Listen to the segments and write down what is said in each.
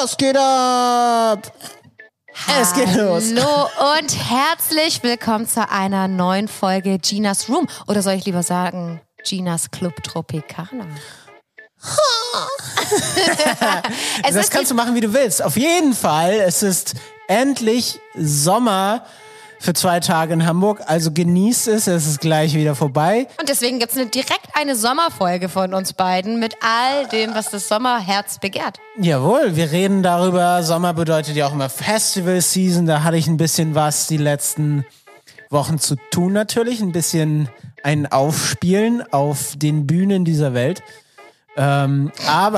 Was geht ab? Es geht los. Hallo und herzlich willkommen zu einer neuen Folge Ginas Room. Oder soll ich lieber sagen, Ginas Club Tropicana? Das kannst du machen, wie du willst. Auf jeden Fall, es ist endlich Sommer für 2 Tage in Hamburg. Also genießt es ist gleich wieder vorbei. Und deswegen gibt es direkt eine Sommerfolge von uns beiden mit all dem, was das Sommerherz begehrt. Jawohl, wir reden darüber. Sommer bedeutet ja auch immer Festival-Season. Da hatte ich ein bisschen was die letzten Wochen zu tun natürlich. Ein bisschen ein Aufspielen auf den Bühnen dieser Welt. Aber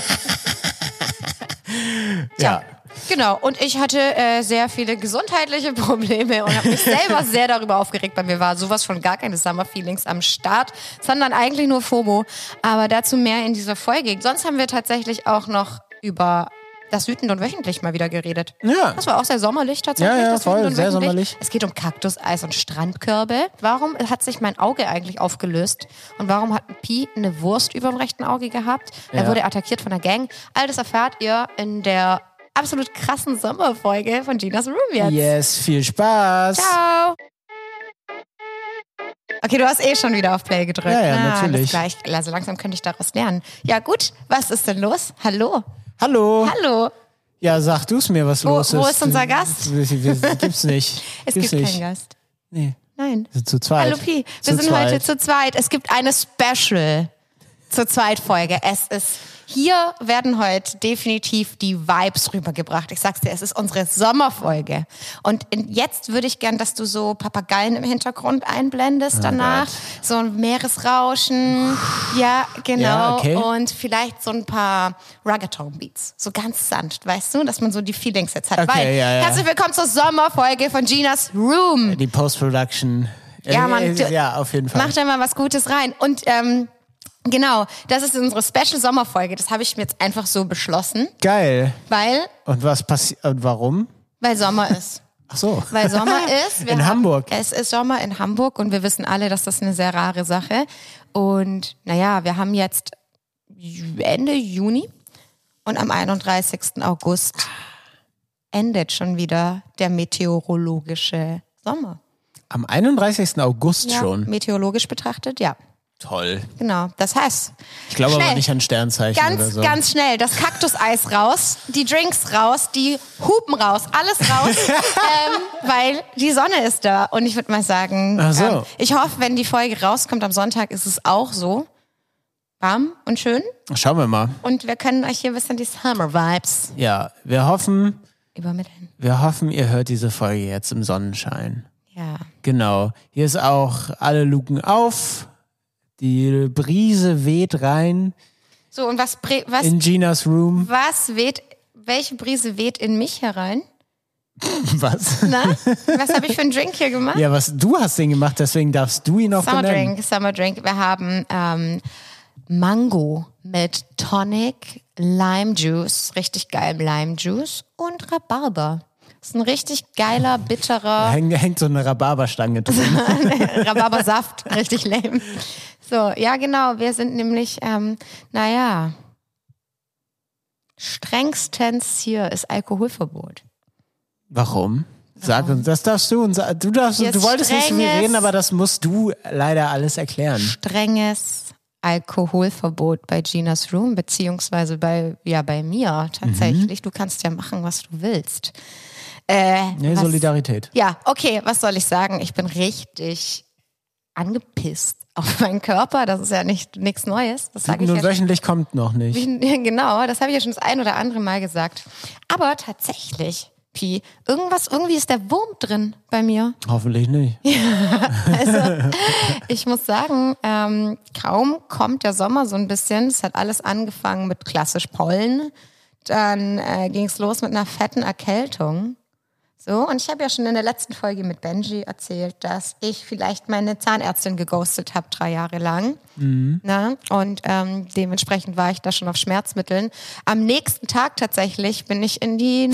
ja. Genau, und ich hatte sehr viele gesundheitliche Probleme und habe mich selber sehr darüber aufgeregt. Bei mir war sowas von gar keine Summer-Feelings am Start, sondern eigentlich nur FOMO. Aber dazu mehr in dieser Folge. Sonst haben wir tatsächlich auch noch über das Wütend und Wöchentlich mal wieder geredet. Ja. Das war auch sehr sommerlich tatsächlich. Ja, das voll, Wütend und sehr Wöchentlich. sommerlich. Es geht um Kaktuseis und Strandkörbe. Warum hat sich mein Auge eigentlich aufgelöst? Und warum hat Pi eine Wurst über dem rechten Auge gehabt? Er wurde attackiert von der Gang. All das erfahrt ihr in der absolut krassen Sommerfolge von Ginas Room jetzt. Yes, viel Spaß. Ciao. Okay, du hast schon wieder auf Play gedrückt. Ja, natürlich. Alles gleich. Also langsam könnte ich daraus lernen. Ja gut, was ist denn los? Hallo. Hallo. Hallo. Ja, sag du's mir, was los ist. Wo ist unser Gast? Gibt's nicht. Es gibt keinen Gast. Nee. Nein. Wir sind zu zweit. Hallo Pi, wir sind heute zu zweit. Es gibt eine Special zur Zweitfolge. Hier werden heute definitiv die Vibes rübergebracht. Ich sag's dir, es ist unsere Sommerfolge. Und jetzt würde ich gern, dass du so Papageien im Hintergrund einblendest danach. So ein Meeresrauschen. Ja, genau. Ja, okay. Und vielleicht so ein paar Reggaeton-Beats. So ganz sanft, weißt du? Dass man so die Feelings jetzt hat. Okay, Weil, ja. herzlich willkommen zur Sommerfolge von Ginas Room. Die Post-Production. Ja, Mann. Ja, auf jeden Fall. Mach da mal was Gutes rein. Und genau, das ist unsere Special-Sommerfolge. Das habe ich mir jetzt einfach so beschlossen. Geil. Weil Und was passiert? Und warum? Sommer ist. Ach so. Weil Sommer ist. In Hamburg. Es ist Sommer in Hamburg und wir wissen alle, dass das eine sehr rare Sache. Und naja, wir haben jetzt Ende Juni und am 31. August endet schon wieder der meteorologische Sommer. Am 31. August Ja, schon. meteorologisch betrachtet, ja. Toll. Genau, das heißt, Ich glaube schnell. aber nicht an Sternzeichen oder Ganz, so. ganz schnell. Das Kaktuseis raus, die Drinks raus, die Hupen raus, alles raus, weil die Sonne ist da. Und ich würde mal sagen, Ach so. ich hoffe, wenn die Folge rauskommt am Sonntag, ist es auch so warm und schön. Schauen wir mal. Und wir können euch hier ein bisschen die Summer-Vibes Ja, wir hoffen, übermitteln. ihr hört diese Folge jetzt im Sonnenschein. Ja. Genau. Hier ist auch alle Luken auf. Die Brise weht rein So, und was in Ginas Room. welche Brise weht in mich herein? Was? Na? Was habe ich für einen Drink hier gemacht? Ja, du hast den gemacht, deswegen darfst du ihn auch benennen. Summer Drink. Wir haben Mango mit Tonic, Lime Juice, richtig geilem Lime Juice und Rhabarber. Das ist ein richtig geiler, bitterer Hängt so eine Rhabarberstange drin. Rhabarbersaft, richtig lame. So, ja genau, wir sind nämlich, strengstens hier ist Alkoholverbot. Warum? Sag uns, das darfst du uns. Du wolltest nicht so viel reden, aber das musst du leider alles erklären. Strenges Alkoholverbot bei Ginas Room, beziehungsweise bei mir tatsächlich. Du kannst ja machen, was du willst. Solidarität. Ja, okay, was soll ich sagen? Ich bin richtig angepisst auf meinen Körper. Das ist ja nichts Neues. Das sage ich Nur ja wöchentlich kommt noch nicht. Genau, das habe ich ja schon das ein oder andere Mal gesagt. Aber tatsächlich, Pi, irgendwie ist der Wurm drin bei mir. Hoffentlich nicht. Also, ich muss sagen, kaum kommt der Sommer so ein bisschen. Es hat alles angefangen mit klassisch Pollen. Dann ging es los mit einer fetten Erkältung. So, und ich habe ja schon in der letzten Folge mit Benji erzählt, dass ich vielleicht meine Zahnärztin geghostet habe 3 Jahre lang. Na? Und dementsprechend war ich da schon auf Schmerzmitteln. Am nächsten Tag tatsächlich bin ich in die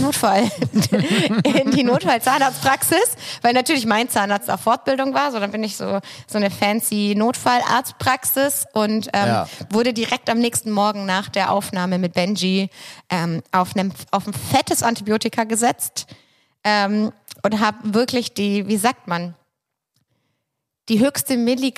Notfall-Zahnarztpraxis, weil natürlich mein Zahnarzt auf Fortbildung war. So, dann bin ich so eine fancy Notfallarztpraxis und wurde direkt am nächsten Morgen nach der Aufnahme mit Benji auf ein fettes Antibiotika gesetzt. Und habe wirklich die höchste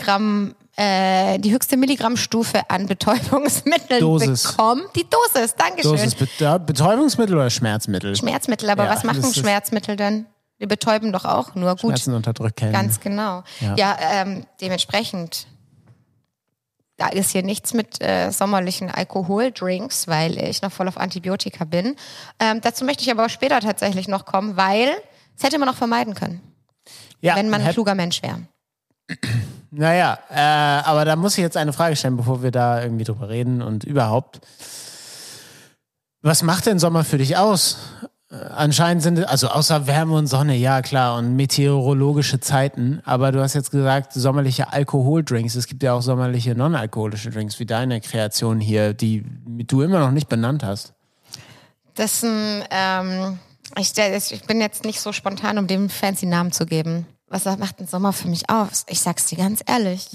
Milligrammstufe an Betäubungsmitteln bekommen. Die Dosis, Dankeschön. Dosis, Betäubungsmittel oder Schmerzmittel? Schmerzmittel, aber was machen Schmerzmittel denn? Die betäuben doch auch nur. Gut. Schmerzen unterdrücken. Ganz genau. Ja, dementsprechend, da ist hier nichts mit sommerlichen Alkoholdrinks, weil ich noch voll auf Antibiotika bin. Dazu möchte ich aber auch später tatsächlich noch kommen, weil das hätte man noch vermeiden können, wenn man ein kluger Mensch wäre. Naja, aber da muss ich jetzt eine Frage stellen, bevor wir da irgendwie drüber reden und überhaupt. Was macht denn Sommer für dich aus? Anscheinend sind, also außer Wärme und Sonne, ja klar, und meteorologische Zeiten, aber du hast jetzt gesagt, sommerliche Alkoholdrinks, es gibt ja auch sommerliche non-alkoholische Drinks, wie deine Kreation hier, die du immer noch nicht benannt hast. Das ist ich bin jetzt nicht so spontan, um dem fancy Namen zu geben. Was macht ein Sommer für mich aus? Ich sag's dir ganz ehrlich.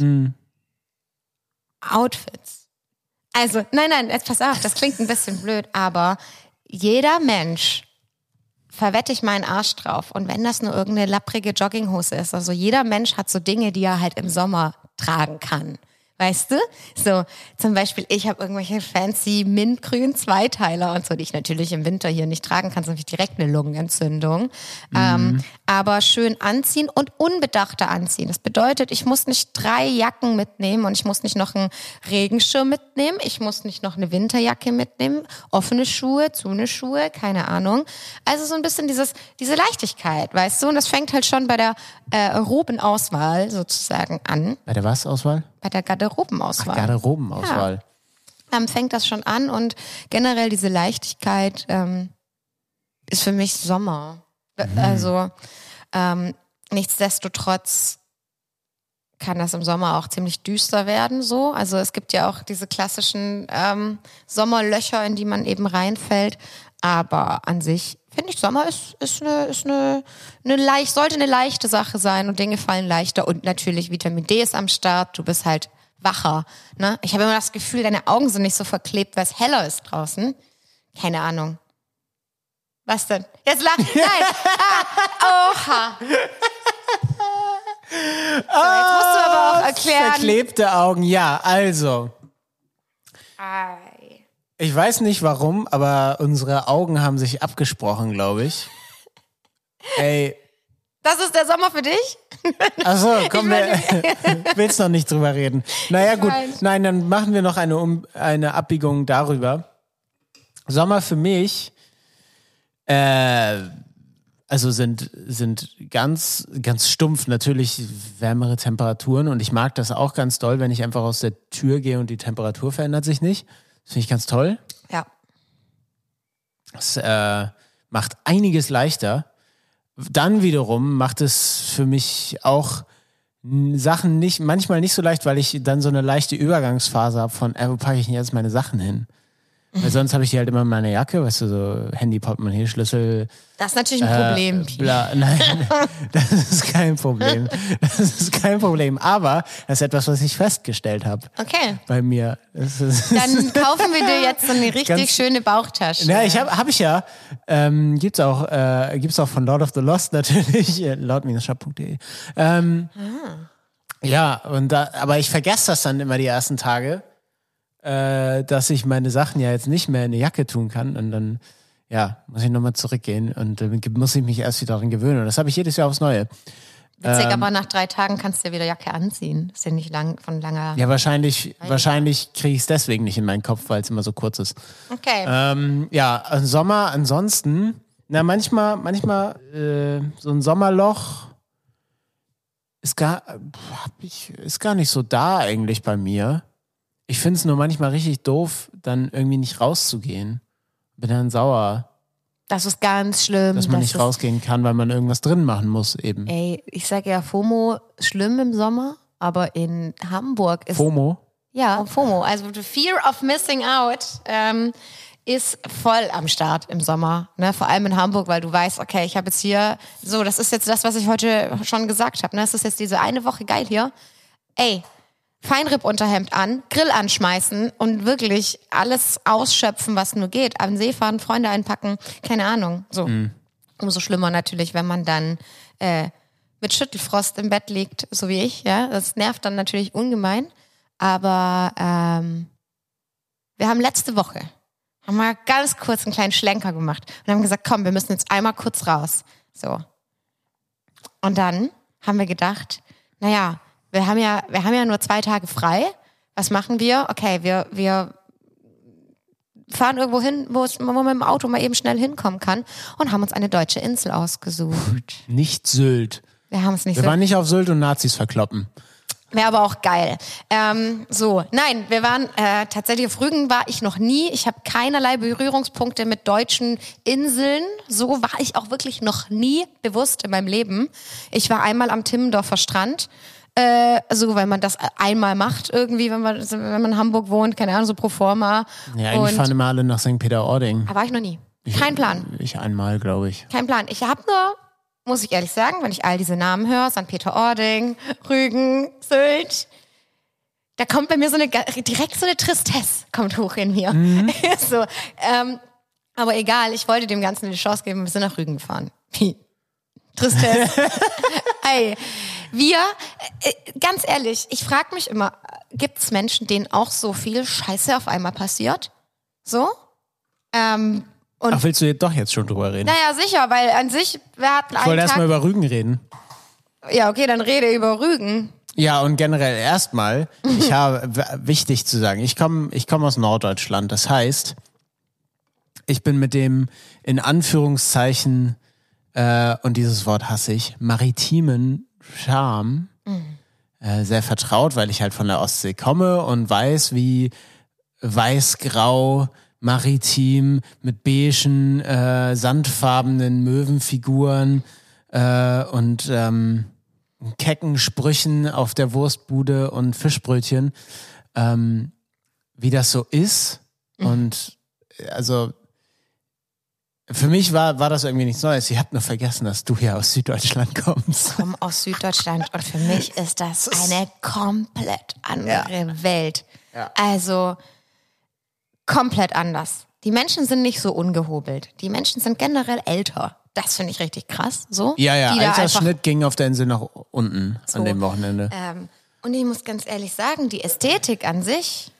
Outfits. Also, nein, jetzt pass auf, das klingt ein bisschen blöd, aber jeder Mensch, verwette ich meinen Arsch drauf. Und wenn das nur irgendeine lapprige Jogginghose ist, also jeder Mensch hat so Dinge, die er halt im Sommer tragen kann. Weißt du? So, zum Beispiel, ich habe irgendwelche fancy mintgrünen Zweiteiler und so, die ich natürlich im Winter hier nicht tragen kann, sonst habe ich direkt eine Lungenentzündung. Aber schön anziehen und unbedachter anziehen. Das bedeutet, ich muss nicht 3 Jacken mitnehmen und ich muss nicht noch einen Regenschirm mitnehmen. Ich muss nicht noch eine Winterjacke mitnehmen. Offene Schuhe, zune Schuhe, keine Ahnung. Also so ein bisschen diese Leichtigkeit, weißt du? Und das fängt halt schon bei der Robenauswahl sozusagen an. Bei der was Auswahl? Bei der Garderobenauswahl. Garderobenauswahl. Ja. Fängt das schon an und generell diese Leichtigkeit ist für mich Sommer. Also nichtsdestotrotz kann das im Sommer auch ziemlich düster werden. So. Also es gibt ja auch diese klassischen Sommerlöcher, in die man eben reinfällt. Aber an sich finde ich, Sommer sollte eine leichte Sache sein und Dinge fallen leichter und natürlich Vitamin D ist am Start, du bist halt wacher. Ne? Ich habe immer das Gefühl, deine Augen sind nicht so verklebt, weil es heller ist draußen. Keine Ahnung. Was denn? Jetzt lach. Nein. Oha. So, jetzt musst du aber auch erklären. Verklebte Augen, ja, also. Ich weiß nicht warum, aber unsere Augen haben sich abgesprochen, glaube ich. Ey. Das ist der Sommer für dich? Achso, komm, willst noch nicht drüber reden. Naja, gut. Nein, dann machen wir noch eine Abbiegung darüber. Sommer für mich, also sind ganz, ganz stumpf natürlich wärmere Temperaturen und ich mag das auch ganz doll, wenn ich einfach aus der Tür gehe und die Temperatur verändert sich nicht. Das finde ich ganz toll. Ja. Das macht einiges leichter. Dann wiederum macht es für mich auch Sachen manchmal nicht so leicht, weil ich dann so eine leichte Übergangsphase habe von, wo packe ich denn jetzt meine Sachen hin? Weil sonst habe ich die halt immer in meiner Jacke, weißt du, so Handy, Portemonnaie, Schlüssel. Das ist natürlich ein Problem. Nein, das ist kein Problem. Das ist kein Problem. Aber das ist etwas, was ich festgestellt habe. Okay. Bei mir. Dann kaufen wir dir jetzt so eine richtig schöne Bauchtasche. Ja, hab ich ja. Gibt's auch von Lord of the Lost natürlich, lord-shop.de. Ja, aber ich vergesse das dann immer die ersten Tage. Dass ich meine Sachen ja jetzt nicht mehr in eine Jacke tun kann und dann, ja, muss ich nochmal zurückgehen und muss ich mich erst wieder daran gewöhnen und das habe ich jedes Jahr aufs Neue. Witzig, aber nach 3 Tagen kannst du ja wieder Jacke anziehen. Ist ja nicht von langer... Ja, wahrscheinlich kriege ich es deswegen nicht in meinen Kopf, weil es immer so kurz ist. Okay. Ja, im Sommer ansonsten, manchmal so ein Sommerloch ist gar nicht so da eigentlich bei mir. Ich finde es nur manchmal richtig doof, dann irgendwie nicht rauszugehen. Bin dann sauer. Das ist ganz schlimm. Dass man nicht rausgehen kann, weil man irgendwas drin machen muss eben. Ey, ich sage ja FOMO schlimm im Sommer, aber in Hamburg ist... FOMO? Ja, FOMO, also the Fear of Missing Out ist voll am Start im Sommer. Ne? Vor allem in Hamburg, weil du weißt, okay, ich habe jetzt hier, so, das ist jetzt das, was ich heute schon gesagt habe. Ne? Es ist jetzt diese eine Woche geil hier. Ey, Feinripp-Unterhemd an, Grill anschmeißen und wirklich alles ausschöpfen, was nur geht. Am See fahren, Freunde einpacken, keine Ahnung. So. Umso schlimmer natürlich, wenn man dann mit Schüttelfrost im Bett liegt, so wie ich. Ja, das nervt dann natürlich ungemein. Aber wir haben letzte Woche mal ganz kurz einen kleinen Schlenker gemacht und haben gesagt, komm, wir müssen jetzt einmal kurz raus. So. Und dann haben wir gedacht, naja, wir haben ja nur 2 Tage frei. Was machen wir? Okay, wir fahren irgendwo hin, wo man mit dem Auto mal eben schnell hinkommen kann und haben uns eine deutsche Insel ausgesucht. Nicht Sylt. Wir haben es nicht Wir waren nicht auf Sylt und Nazis verkloppen. Wäre aber auch geil. Nein, wir waren tatsächlich auf Rügen war ich noch nie. Ich habe keinerlei Berührungspunkte mit deutschen Inseln. So war ich auch wirklich noch nie bewusst in meinem Leben. Ich war einmal am Timmendorfer Strand. Weil man das einmal macht irgendwie, wenn man in Hamburg wohnt, keine Ahnung, so pro forma. Ja, eigentlich fahren immer alle nach St. Peter-Ording. Da war ich noch nie. Kein Plan. Ich einmal, glaube ich. Kein Plan. Ich habe nur, muss ich ehrlich sagen, wenn ich all diese Namen höre, St. Peter-Ording, Rügen, Sylt, da kommt bei mir direkt so eine Tristesse kommt hoch in mir. So, aber egal, ich wollte dem Ganzen eine Chance geben, wir sind nach Rügen gefahren. Wie? Tristesse. Ey, ganz ehrlich, ich frage mich immer, gibt's Menschen, denen auch so viel Scheiße auf einmal passiert? So? Und Ach, willst du doch jetzt schon drüber reden? naja, sicher, weil an sich, wir hatten Ich wollte erstmal über Rügen reden. Ja, okay, dann rede über Rügen. Ja, und generell erstmal, ich habe, wichtig zu sagen, ich komme aus Norddeutschland. Das heißt, ich bin mit dem, in Anführungszeichen, und dieses Wort hasse ich, maritimen Charme sehr vertraut, weil ich halt von der Ostsee komme und weiß, wie weiß-grau, maritim, mit beigen, sandfarbenen Möwenfiguren und kecken Sprüchen auf der Wurstbude und Fischbrötchen, wie das so ist. Und also für mich war das irgendwie nichts Neues. Ich habe nur vergessen, dass du hier aus Süddeutschland kommst. Ich komme aus Süddeutschland und für mich ist das eine komplett andere Welt. Ja. Also komplett anders. Die Menschen sind nicht so ungehobelt. Die Menschen sind generell älter. Das finde ich richtig krass. So. Ja, Die da Altersschnitt ging auf der Insel nach unten So. an dem Wochenende. Und ich muss ganz ehrlich sagen, die Ästhetik an sich,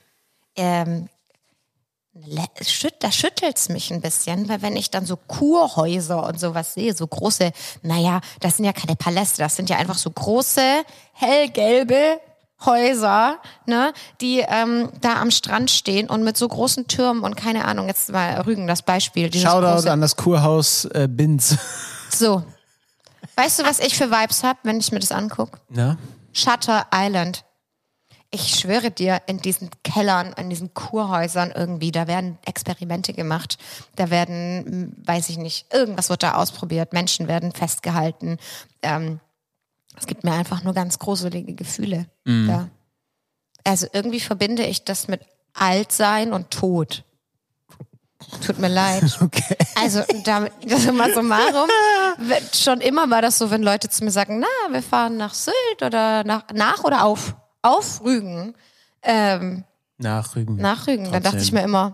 da schüttelt's mich ein bisschen, weil wenn ich dann so Kurhäuser und sowas sehe, so große, naja, das sind ja keine Paläste, das sind ja einfach so große, hellgelbe Häuser, ne, die da am Strand stehen und mit so großen Türmen und keine Ahnung, jetzt mal Rügen das Beispiel. Shoutout an das Kurhaus Binz. So. Weißt du, was ich für Vibes habe, wenn ich mir das angucke? Ja? Shutter Island. Ich schwöre dir, in diesen Kellern, in diesen Kurhäusern irgendwie, da werden Experimente gemacht, da werden, weiß ich nicht, irgendwas wird da ausprobiert, Menschen werden festgehalten. Es gibt mir einfach nur ganz gruselige Gefühle. Da. Also irgendwie verbinde ich das mit Altsein und Tod. Tut mir leid. Okay. Also damit, summa summarum, schon immer war das so, wenn Leute zu mir sagen, na, wir fahren nach Sylt oder nach oder auf Rügen. Nach Rügen. Nach Rügen. Trotzdem. Dann dachte ich mir immer,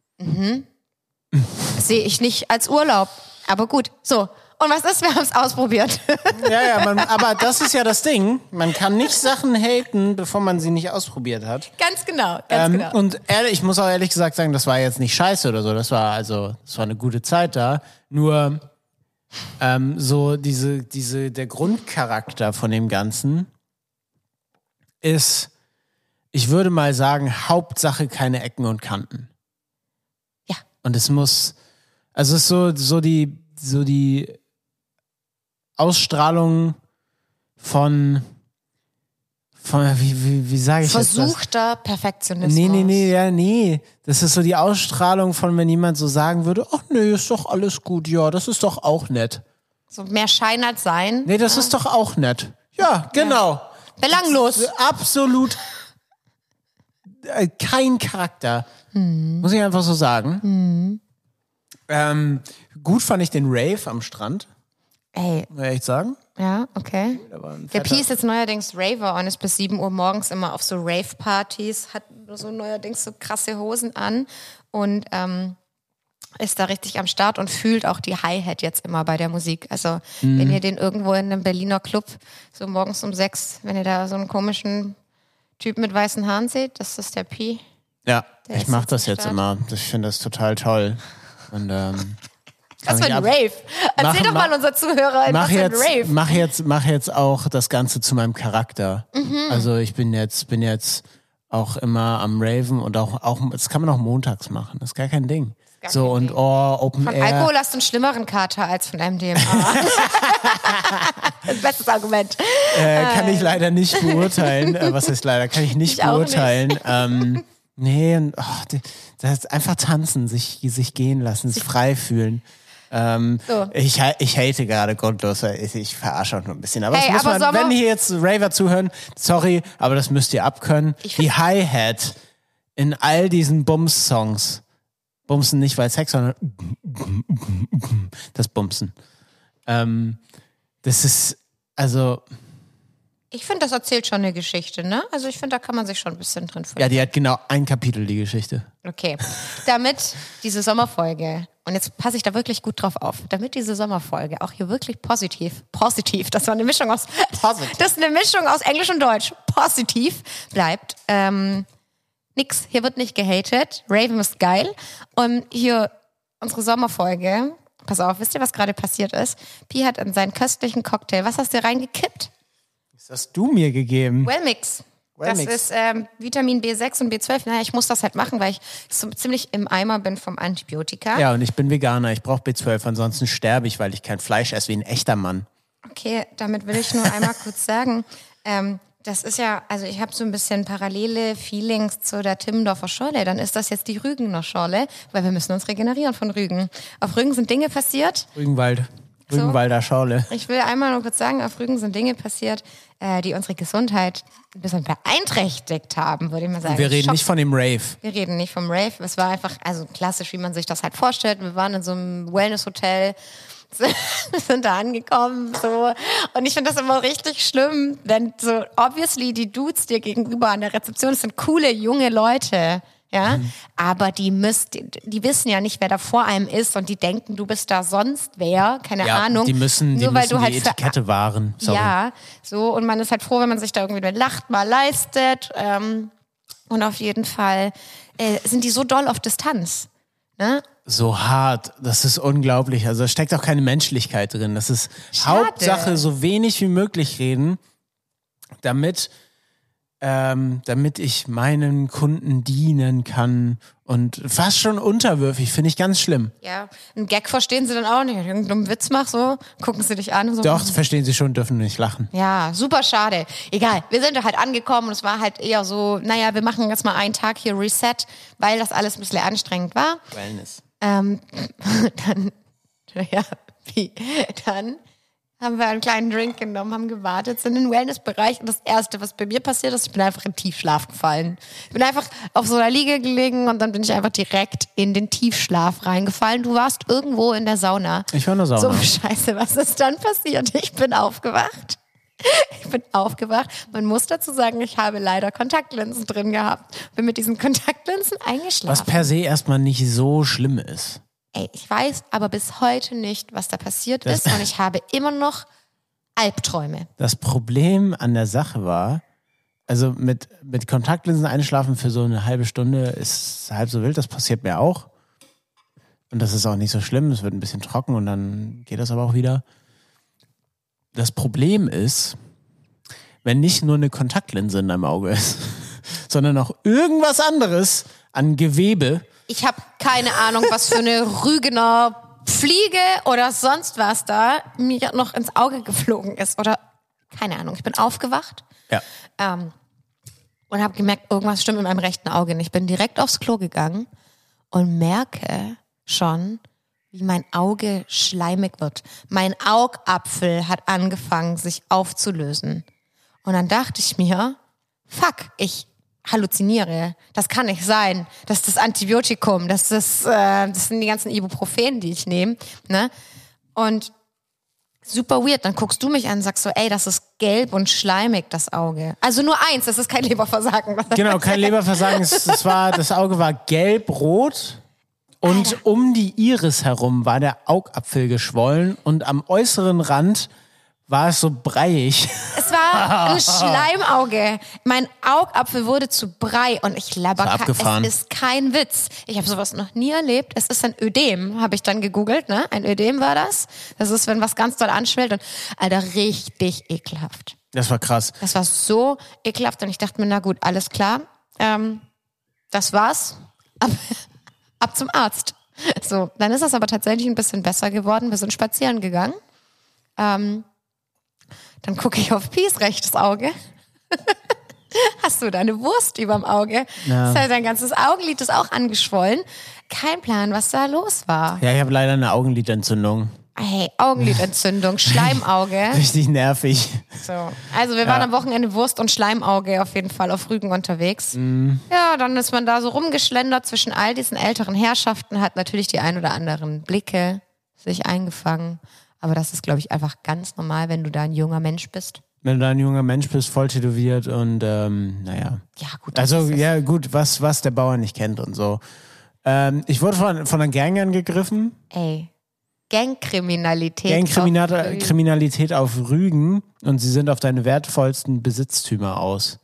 sehe ich nicht als Urlaub. Aber gut, so. Und was ist? Wir haben es ausprobiert. Ja, aber das ist ja das Ding. Man kann nicht Sachen haten, bevor man sie nicht ausprobiert hat. Ganz genau, ganz genau. Und ich muss auch ehrlich gesagt sagen, das war jetzt nicht scheiße oder so. Das war eine gute Zeit da. Nur so der Grundcharakter von dem Ganzen ist, ich würde mal sagen, Hauptsache keine Ecken und Kanten. Ja. Und es muss, also es ist so die Ausstrahlung von wie sage ich Versuchter Perfektionismus. Nee. Das ist so die Ausstrahlung von, wenn jemand so sagen würde, ach nee, ist doch alles gut, ja, das ist doch auch nett. So mehr Schein als Sein. Nee, das ist doch auch nett. Ja, genau. Ja. Belanglos. Absolut kein Charakter. Muss ich einfach so sagen. Gut fand ich den Rave am Strand. Ey. Muss ich echt sagen. Ja, okay. Der Pi ist jetzt neuerdings Raver und ist bis 7 Uhr morgens immer auf so Rave-Partys, hat so neuerdings so krasse Hosen an und ist da richtig am Start und fühlt auch die Hi-Hat jetzt immer bei der Musik. Also wenn ihr den irgendwo in einem Berliner Club so morgens um 6, wenn ihr da so einen komischen Typ mit weißen Haaren seht, das ist der Pi. Ja, ich mache das jetzt immer. Ich finde das total toll. Und was für ein Rave? Erzähl doch mal unseren Zuhörern, was für ein Rave. Mach jetzt auch das Ganze zu meinem Charakter. Also ich bin jetzt auch immer am Raven und auch das kann man auch montags machen. Das ist gar kein Ding. So und Open von Air. Von Alkohol hast du einen schlimmeren Kater als von MDMA. Das bestes Argument. Kann ich leider nicht beurteilen. Was heißt leider? Kann ich nicht beurteilen. Nee, das ist einfach tanzen, sich gehen lassen, sich frei fühlen. So. Ich hate gerade grundlos, ich verarsche auch nur ein bisschen. Aber, wenn hier jetzt Raver zuhören, sorry, aber das müsst ihr abkönnen. Die Hi-Hat in all diesen Bums-Songs. Bumsen nicht, weil Sex, sondern das Bumsen. Das ist, also... Ich finde, das erzählt schon eine Geschichte, ne? Also ich finde, da kann man sich schon ein bisschen drin fühlen. Ja, die hat genau ein Kapitel, die Geschichte. Okay, damit diese Sommerfolge, und jetzt passe ich da wirklich gut drauf auf, damit diese Sommerfolge auch hier wirklich positiv, das war eine Mischung aus, das ist eine Mischung aus Englisch und Deutsch, positiv bleibt, nix, hier wird nicht gehatet, Raven ist geil und hier unsere Sommerfolge, pass auf, wisst ihr, was gerade passiert ist? Pi hat in seinen köstlichen Cocktail, was hast du reingekippt? Das hast du mir gegeben. Wellmix. Das ist Vitamin B6 und B12. Naja, ich muss das halt machen, weil ich so ziemlich im Eimer bin vom Antibiotika. Ja, und ich bin Veganer. Ich brauche B12, ansonsten sterbe ich, weil ich kein Fleisch esse wie ein echter Mann. Okay, damit will ich nur einmal kurz sagen, das ist ja, also ich habe so ein bisschen parallele Feelings zu der Timmendorfer Schorle. Dann ist das jetzt die Rügener Schorle, weil wir müssen uns regenerieren von Rügen. Auf Rügen sind Dinge passiert. Rügenwalder Schorle. Ich will einmal nur kurz sagen, auf Rügen sind Dinge passiert, die unsere Gesundheit ein bisschen beeinträchtigt haben, würde ich mal sagen. Wir reden nicht von dem Rave. Wir reden nicht vom Rave. Es war einfach, also klassisch, wie man sich das halt vorstellt. Wir waren in so einem Wellness-Hotel, sind da angekommen, so. Und ich finde das immer richtig schlimm, wenn so, obviously, die Dudes dir gegenüber an der Rezeption, das sind coole, junge Leute. Ja, aber die wissen ja nicht, wer da vor einem ist und die denken, du bist da sonst wer, keine Ahnung. Die müssen die Etikette wahren. Sorry. Ja, so, und man ist halt froh, wenn man sich da irgendwie lacht, mal leistet. Und auf jeden Fall sind die so doll auf Distanz. Ne? So hart, das ist unglaublich. Also da steckt auch keine Menschlichkeit drin. Das ist Schade. Hauptsache, so wenig wie möglich reden, damit ich meinen Kunden dienen kann und fast schon unterwürfig, finde ich ganz schlimm. Ja, einen Gag verstehen sie dann auch nicht. Irgendeinen dummen Witz mach so, gucken sie dich an. Und so. Doch, das verstehen sie schon, dürfen nicht lachen. Ja, super schade. Egal, wir sind da halt angekommen und es war halt eher so, naja, wir machen jetzt mal einen Tag hier Reset, weil das alles ein bisschen anstrengend war. Wellness. Dann haben wir einen kleinen Drink genommen, haben gewartet, sind in den Wellnessbereich und das Erste, was bei mir passiert ist, ich bin einfach in Tiefschlaf gefallen. Ich bin einfach auf so einer Liege gelegen und dann bin ich einfach direkt in den Tiefschlaf reingefallen. Du warst irgendwo in der Sauna. Ich war in der Sauna. So scheiße, was ist dann passiert? Ich bin aufgewacht. Man muss dazu sagen, ich habe leider Kontaktlinsen drin gehabt. Bin mit diesen Kontaktlinsen eingeschlafen. Was per se erstmal nicht so schlimm ist. Ey, ich weiß aber bis heute nicht, was da passiert ist und ich habe immer noch Albträume. Das Problem an der Sache war, also mit Kontaktlinsen einschlafen für so eine halbe Stunde ist halb so wild, das passiert mir auch. Und das ist auch nicht so schlimm, es wird ein bisschen trocken und dann geht das aber auch wieder. Das Problem ist, wenn nicht nur eine Kontaktlinse in deinem Auge ist, sondern auch irgendwas anderes an Gewebe. Ich habe keine Ahnung, was für eine Rügener Fliege oder sonst was da mir noch ins Auge geflogen ist oder Keine Ahnung. Ich bin aufgewacht. Ja. Und habe gemerkt, irgendwas stimmt mit meinem rechten Auge nicht. Ich bin direkt aufs Klo gegangen und merke schon, wie mein Auge schleimig wird. Mein Augapfel hat angefangen, sich aufzulösen. Und dann dachte ich mir, fuck, ich halluziniere. Das kann nicht sein. Das ist das Antibiotikum. Das sind die ganzen Ibuprofen, die ich nehme. Ne? Und super weird. Dann guckst du mich an und sagst so, ey, das ist gelb und schleimig, das Auge. Also nur eins, das ist kein Leberversagen. Genau, kein Leberversagen. Das Auge war gelb-rot und Alter. um die Iris herum war der Augapfel geschwollen und am äußeren Rand war es so breiig. Es war ein Schleimauge. Mein Augapfel wurde zu Brei und ich laber. Abgefahren. Es ist kein Witz. Ich habe sowas noch nie erlebt. Es ist ein Ödem, habe ich dann gegoogelt. Ne? Ein Ödem war das. Das ist, wenn was ganz doll anschwillt und Alter, richtig ekelhaft. Das war krass. Das war so ekelhaft und ich dachte mir, na gut, alles klar. Das war's. Ab zum Arzt. So, dann ist das aber tatsächlich ein bisschen besser geworden. Wir sind spazieren gegangen. Dann gucke ich auf Pies rechtes Auge. Hast du da eine Wurst überm Auge? Ja. Das heißt, dein ganzes Augenlid ist auch angeschwollen. Kein Plan, was da los war. Ja, ich habe leider eine Augenlidentzündung. Hey, Augenlidentzündung, Schleimauge. Richtig nervig. So. Also wir waren am Wochenende Wurst und Schleimauge auf jeden Fall auf Rügen unterwegs. Ja, dann ist man da so rumgeschlendert zwischen all diesen älteren Herrschaften, hat natürlich die ein oder anderen Blicke sich eingefangen. Aber das ist, glaube ich, einfach ganz normal, wenn du da ein junger Mensch bist. Wenn du da ein junger Mensch bist, voll tätowiert und naja. Ja, gut. Also ja gut, was der Bauer nicht kennt und so. Ich wurde von einer Gang angegriffen. Ey, Gangkriminalität. Gangkriminalität auf Rügen und sie sind auf deine wertvollsten Besitztümer aus.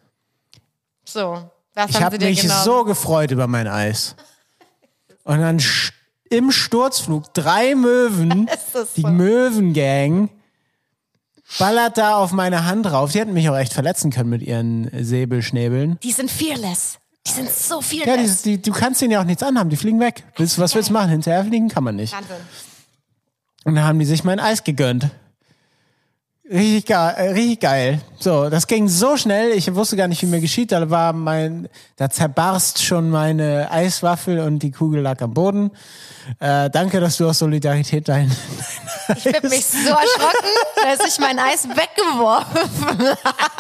So, was Ich haben habe sie dir mich genommen? so gefreut über mein Eis. Und dann im Sturzflug 3 Möwen, Ist das die so? Möwengang, ballert da auf meine Hand drauf. Die hätten mich auch echt verletzen können mit ihren Säbelschnäbeln. Die sind fearless. Die sind so Ja, fearless. du kannst denen ja auch nichts anhaben, die fliegen weg. Was willst du machen? Hinterher fliegen kann man nicht. Wahnsinn. Und dann haben die sich mein Eis gegönnt. Richtig geil. So, das ging so schnell, ich wusste gar nicht, wie mir geschieht. Da zerbarst schon meine Eiswaffel und die Kugel lag am Boden. Danke, dass du aus Solidarität dein Ich bin mich so erschrocken, dass ich mein Eis weggeworfen habe.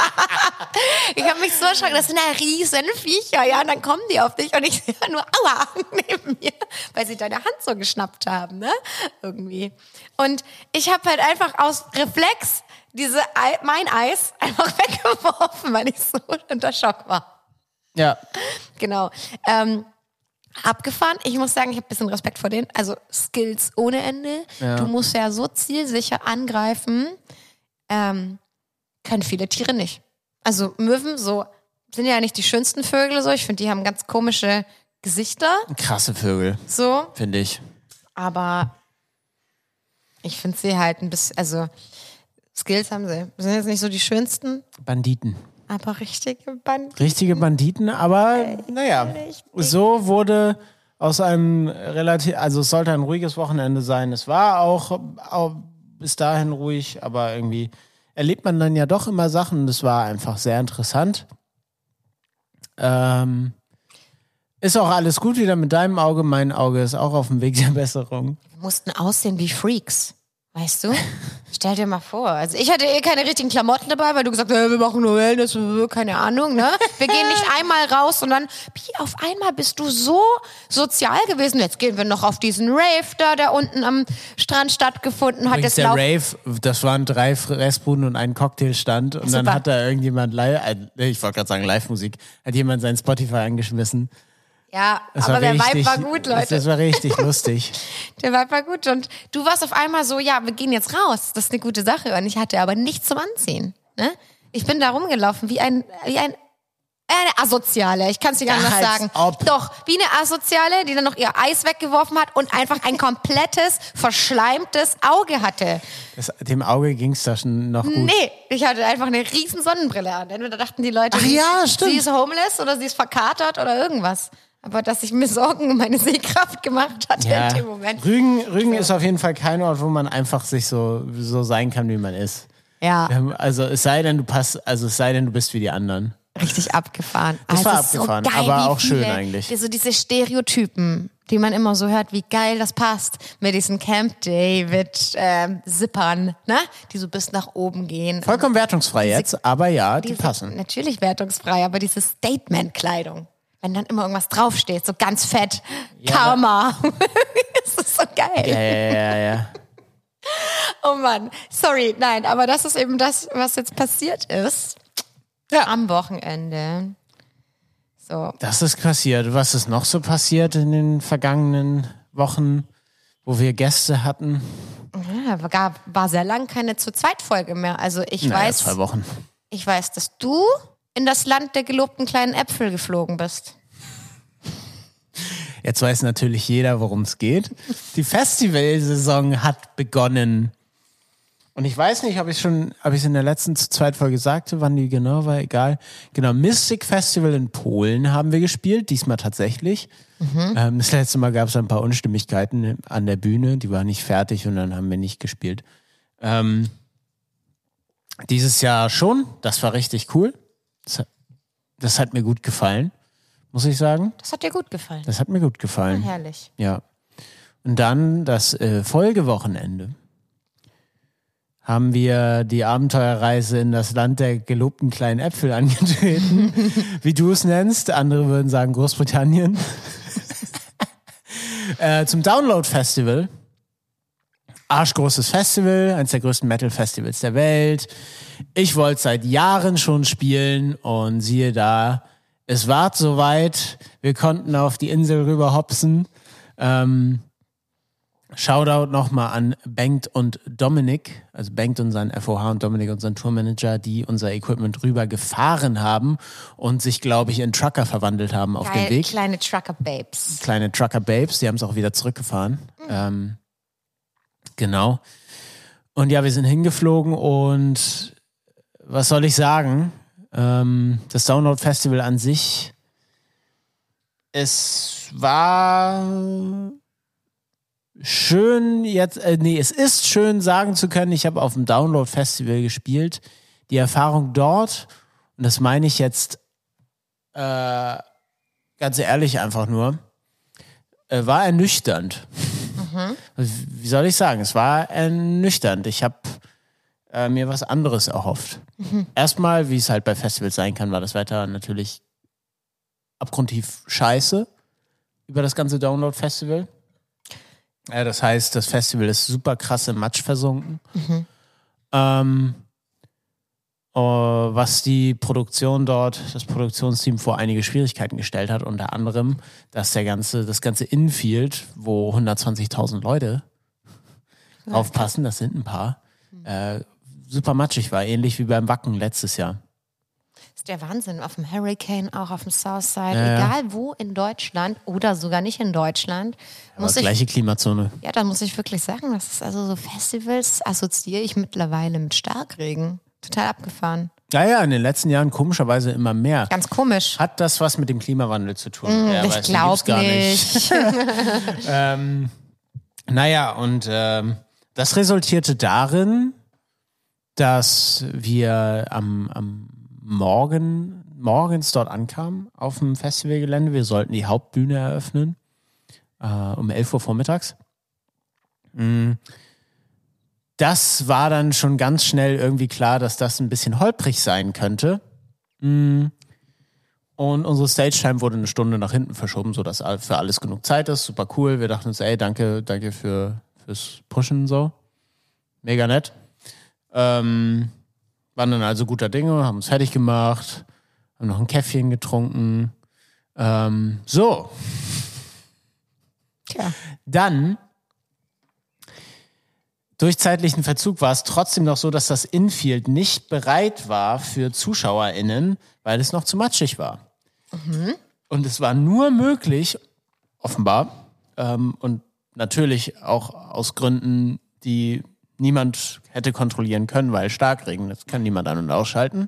Ich habe mich so erschrocken, das sind ja riesen Viecher, ja, und dann kommen die auf dich und ich sehe nur Aua neben mir, weil sie deine Hand so geschnappt haben, ne, irgendwie. Und ich habe halt einfach aus Reflex mein Eis einfach weggeworfen, weil ich so unter Schock war. Ja. Genau. Abgefahren. Ich muss sagen, ich habe ein bisschen Respekt vor denen. Also Skills ohne Ende. Ja. Du musst ja so zielsicher angreifen. Können viele Tiere nicht. Also Möwen so sind ja nicht die schönsten Vögel so. Ich finde, die haben ganz komische Gesichter. Krasse Vögel, So. finde ich. Aber ich finde sie halt ein bisschen, also Skills haben sie. Sind jetzt nicht so die schönsten, Banditen. aber richtige Banditen. Richtige Banditen, aber naja, richtig. so wurde aus einem also es sollte ein ruhiges Wochenende sein. Es war auch bis dahin ruhig, aber irgendwie erlebt man dann ja doch immer Sachen. Das war einfach sehr interessant. Ist auch alles gut wieder mit deinem Auge. Mein Auge ist auch auf dem Weg der Besserung. Wir mussten aussehen wie Freaks. Weißt du? Stell dir mal vor. Also ich hatte keine richtigen Klamotten dabei, weil du gesagt hast, wir machen nur Wellness, keine Ahnung, ne? Wir gehen nicht einmal raus und dann, auf einmal bist du so sozial gewesen. Jetzt gehen wir noch auf diesen Rave da, der unten am Strand stattgefunden hat. Übrigens, Jetzt der Rave, das waren 3 Fressbuden und ein Cocktailstand und dann Super. hat da irgendjemand ich wollte gerade sagen Live-Musik, hat jemand sein Spotify angeschmissen. Ja, Das aber war der richtig, Vibe war gut, Leute. Das war richtig lustig. Der Vibe war gut und du warst auf einmal so, ja, wir gehen jetzt raus. Das ist eine gute Sache und ich hatte aber nichts zum Anziehen. Ne? Ich bin da rumgelaufen wie eine Asoziale. Ich kann es dir gar nicht Als sagen. ob. Doch, wie eine Asoziale, die dann noch ihr Eis weggeworfen hat und einfach ein komplettes, verschleimtes Auge hatte. Dem Auge ging es da schon noch gut. Nee, ich hatte einfach eine riesen Sonnenbrille an. Entweder dachten die Leute, Ach ja, stimmt. sie ist homeless oder sie ist verkatert oder irgendwas. Aber dass ich mir Sorgen um meine Sehkraft gemacht hatte in dem Moment. Rügen ist auf jeden Fall kein Ort, wo man einfach sich so sein kann, wie man ist. Ja. Also es sei denn, du bist wie die anderen. Richtig abgefahren. Das war es ist abgefahren, so geil, aber wie auch schön viele, eigentlich. So diese Stereotypen, die man immer so hört, wie geil das passt mit diesen Camp David Zippern, ne? Die so bis nach oben gehen. Vollkommen wertungsfrei jetzt, aber ja, die passen. Natürlich wertungsfrei, aber diese Statement-Kleidung. Wenn dann immer irgendwas draufsteht, so ganz fett, Ja, Karma. Das ist so geil. Ja. Oh Mann, sorry, nein, aber das ist eben das, was jetzt passiert ist. Ja. Am Wochenende. So. Das ist passiert. Was ist noch so passiert in den vergangenen Wochen, wo wir Gäste hatten? Ja, war sehr lang keine Zu-Zweit-Folge mehr. Also ich 2 Wochen. Ich weiß, dass du in das Land der gelobten kleinen Äpfel geflogen bist. Jetzt weiß natürlich jeder, worum es geht. Die Festivalsaison hat begonnen. Und ich weiß nicht, ob ich es in der letzten Zu-Zweit-Folge sagte, wann die genau war, egal. Genau, Mystic Festival in Polen haben wir gespielt, diesmal tatsächlich. Das letzte Mal gab es ein paar Unstimmigkeiten an der Bühne, die war nicht fertig und dann haben wir nicht gespielt. Dieses Jahr schon, das war richtig cool. Das hat mir gut gefallen, muss ich sagen. Das hat dir gut gefallen. Das hat mir gut gefallen. Ja, herrlich. Ja. Und dann das Folgewochenende haben wir die Abenteuerreise in das Land der gelobten kleinen Äpfel angetreten, wie du es nennst. Andere würden sagen Großbritannien. Zum Download-Festival. Arschgroßes Festival, eines der größten Metal-Festivals der Welt. Ich wollte seit Jahren schon spielen und siehe da, es war soweit. Wir konnten auf die Insel rüber hopsen. Shoutout nochmal an Bengt und Dominik, also Bengt unseren FOH und Dominik unseren Tourmanager, die unser Equipment rüber gefahren haben und sich, glaube ich, in Trucker verwandelt haben auf dem Weg. Kleine Trucker-Babes. Kleine Trucker-Babes, die haben es auch wieder zurückgefahren. Genau. Und ja, wir sind hingeflogen und was soll ich sagen? Das Download-Festival an sich, es war schön jetzt, es ist schön sagen zu können, ich habe auf dem Download-Festival gespielt. Die Erfahrung dort, und das meine ich jetzt ganz ehrlich einfach nur, war ernüchternd. Wie soll ich sagen? Es war ernüchternd. Ich habe mir was anderes erhofft. Erstmal, wie es halt bei Festivals sein kann, war das Wetter natürlich abgrundtief scheiße über das ganze Download-Festival. Ja, das heißt, das Festival ist super krass im Matsch versunken. Was die Produktion dort, das Produktionsteam vor einige Schwierigkeiten gestellt hat, unter anderem, dass das ganze Infield, wo 120.000 Leute aufpassen, das sind ein paar, super matschig war, ähnlich wie beim Wacken letztes Jahr. Das ist der Wahnsinn. Auf dem Hurricane, auch auf dem Southside, egal wo in Deutschland oder sogar nicht in Deutschland. Aber gleiche Klimazone. Ja, da muss ich wirklich sagen, das ist also so Festivals assoziiere ich mittlerweile mit Starkregen. Total abgefahren. Ja, in den letzten Jahren komischerweise immer mehr. Ganz komisch. Hat das was mit dem Klimawandel zu tun? Ich glaube nicht. Das resultierte darin, dass wir am morgens dort ankamen auf dem Festivalgelände. Wir sollten die Hauptbühne eröffnen um 11 Uhr vormittags. Das war dann schon ganz schnell irgendwie klar, dass das ein bisschen holprig sein könnte. Und unsere Stage-Time wurde 1 Stunde nach hinten verschoben, sodass für alles genug Zeit ist. Super cool. Wir dachten uns, danke fürs Pushen so. Mega nett. Waren dann also guter Dinge, haben uns fertig gemacht, haben noch ein Käffchen getrunken. So. Tja. Dann, durch zeitlichen Verzug war es trotzdem noch so, dass das Infield nicht bereit war für ZuschauerInnen, weil es noch zu matschig war. Und es war nur möglich, offenbar, und natürlich auch aus Gründen, die niemand hätte kontrollieren können, weil Starkregen, das kann niemand an- und ausschalten.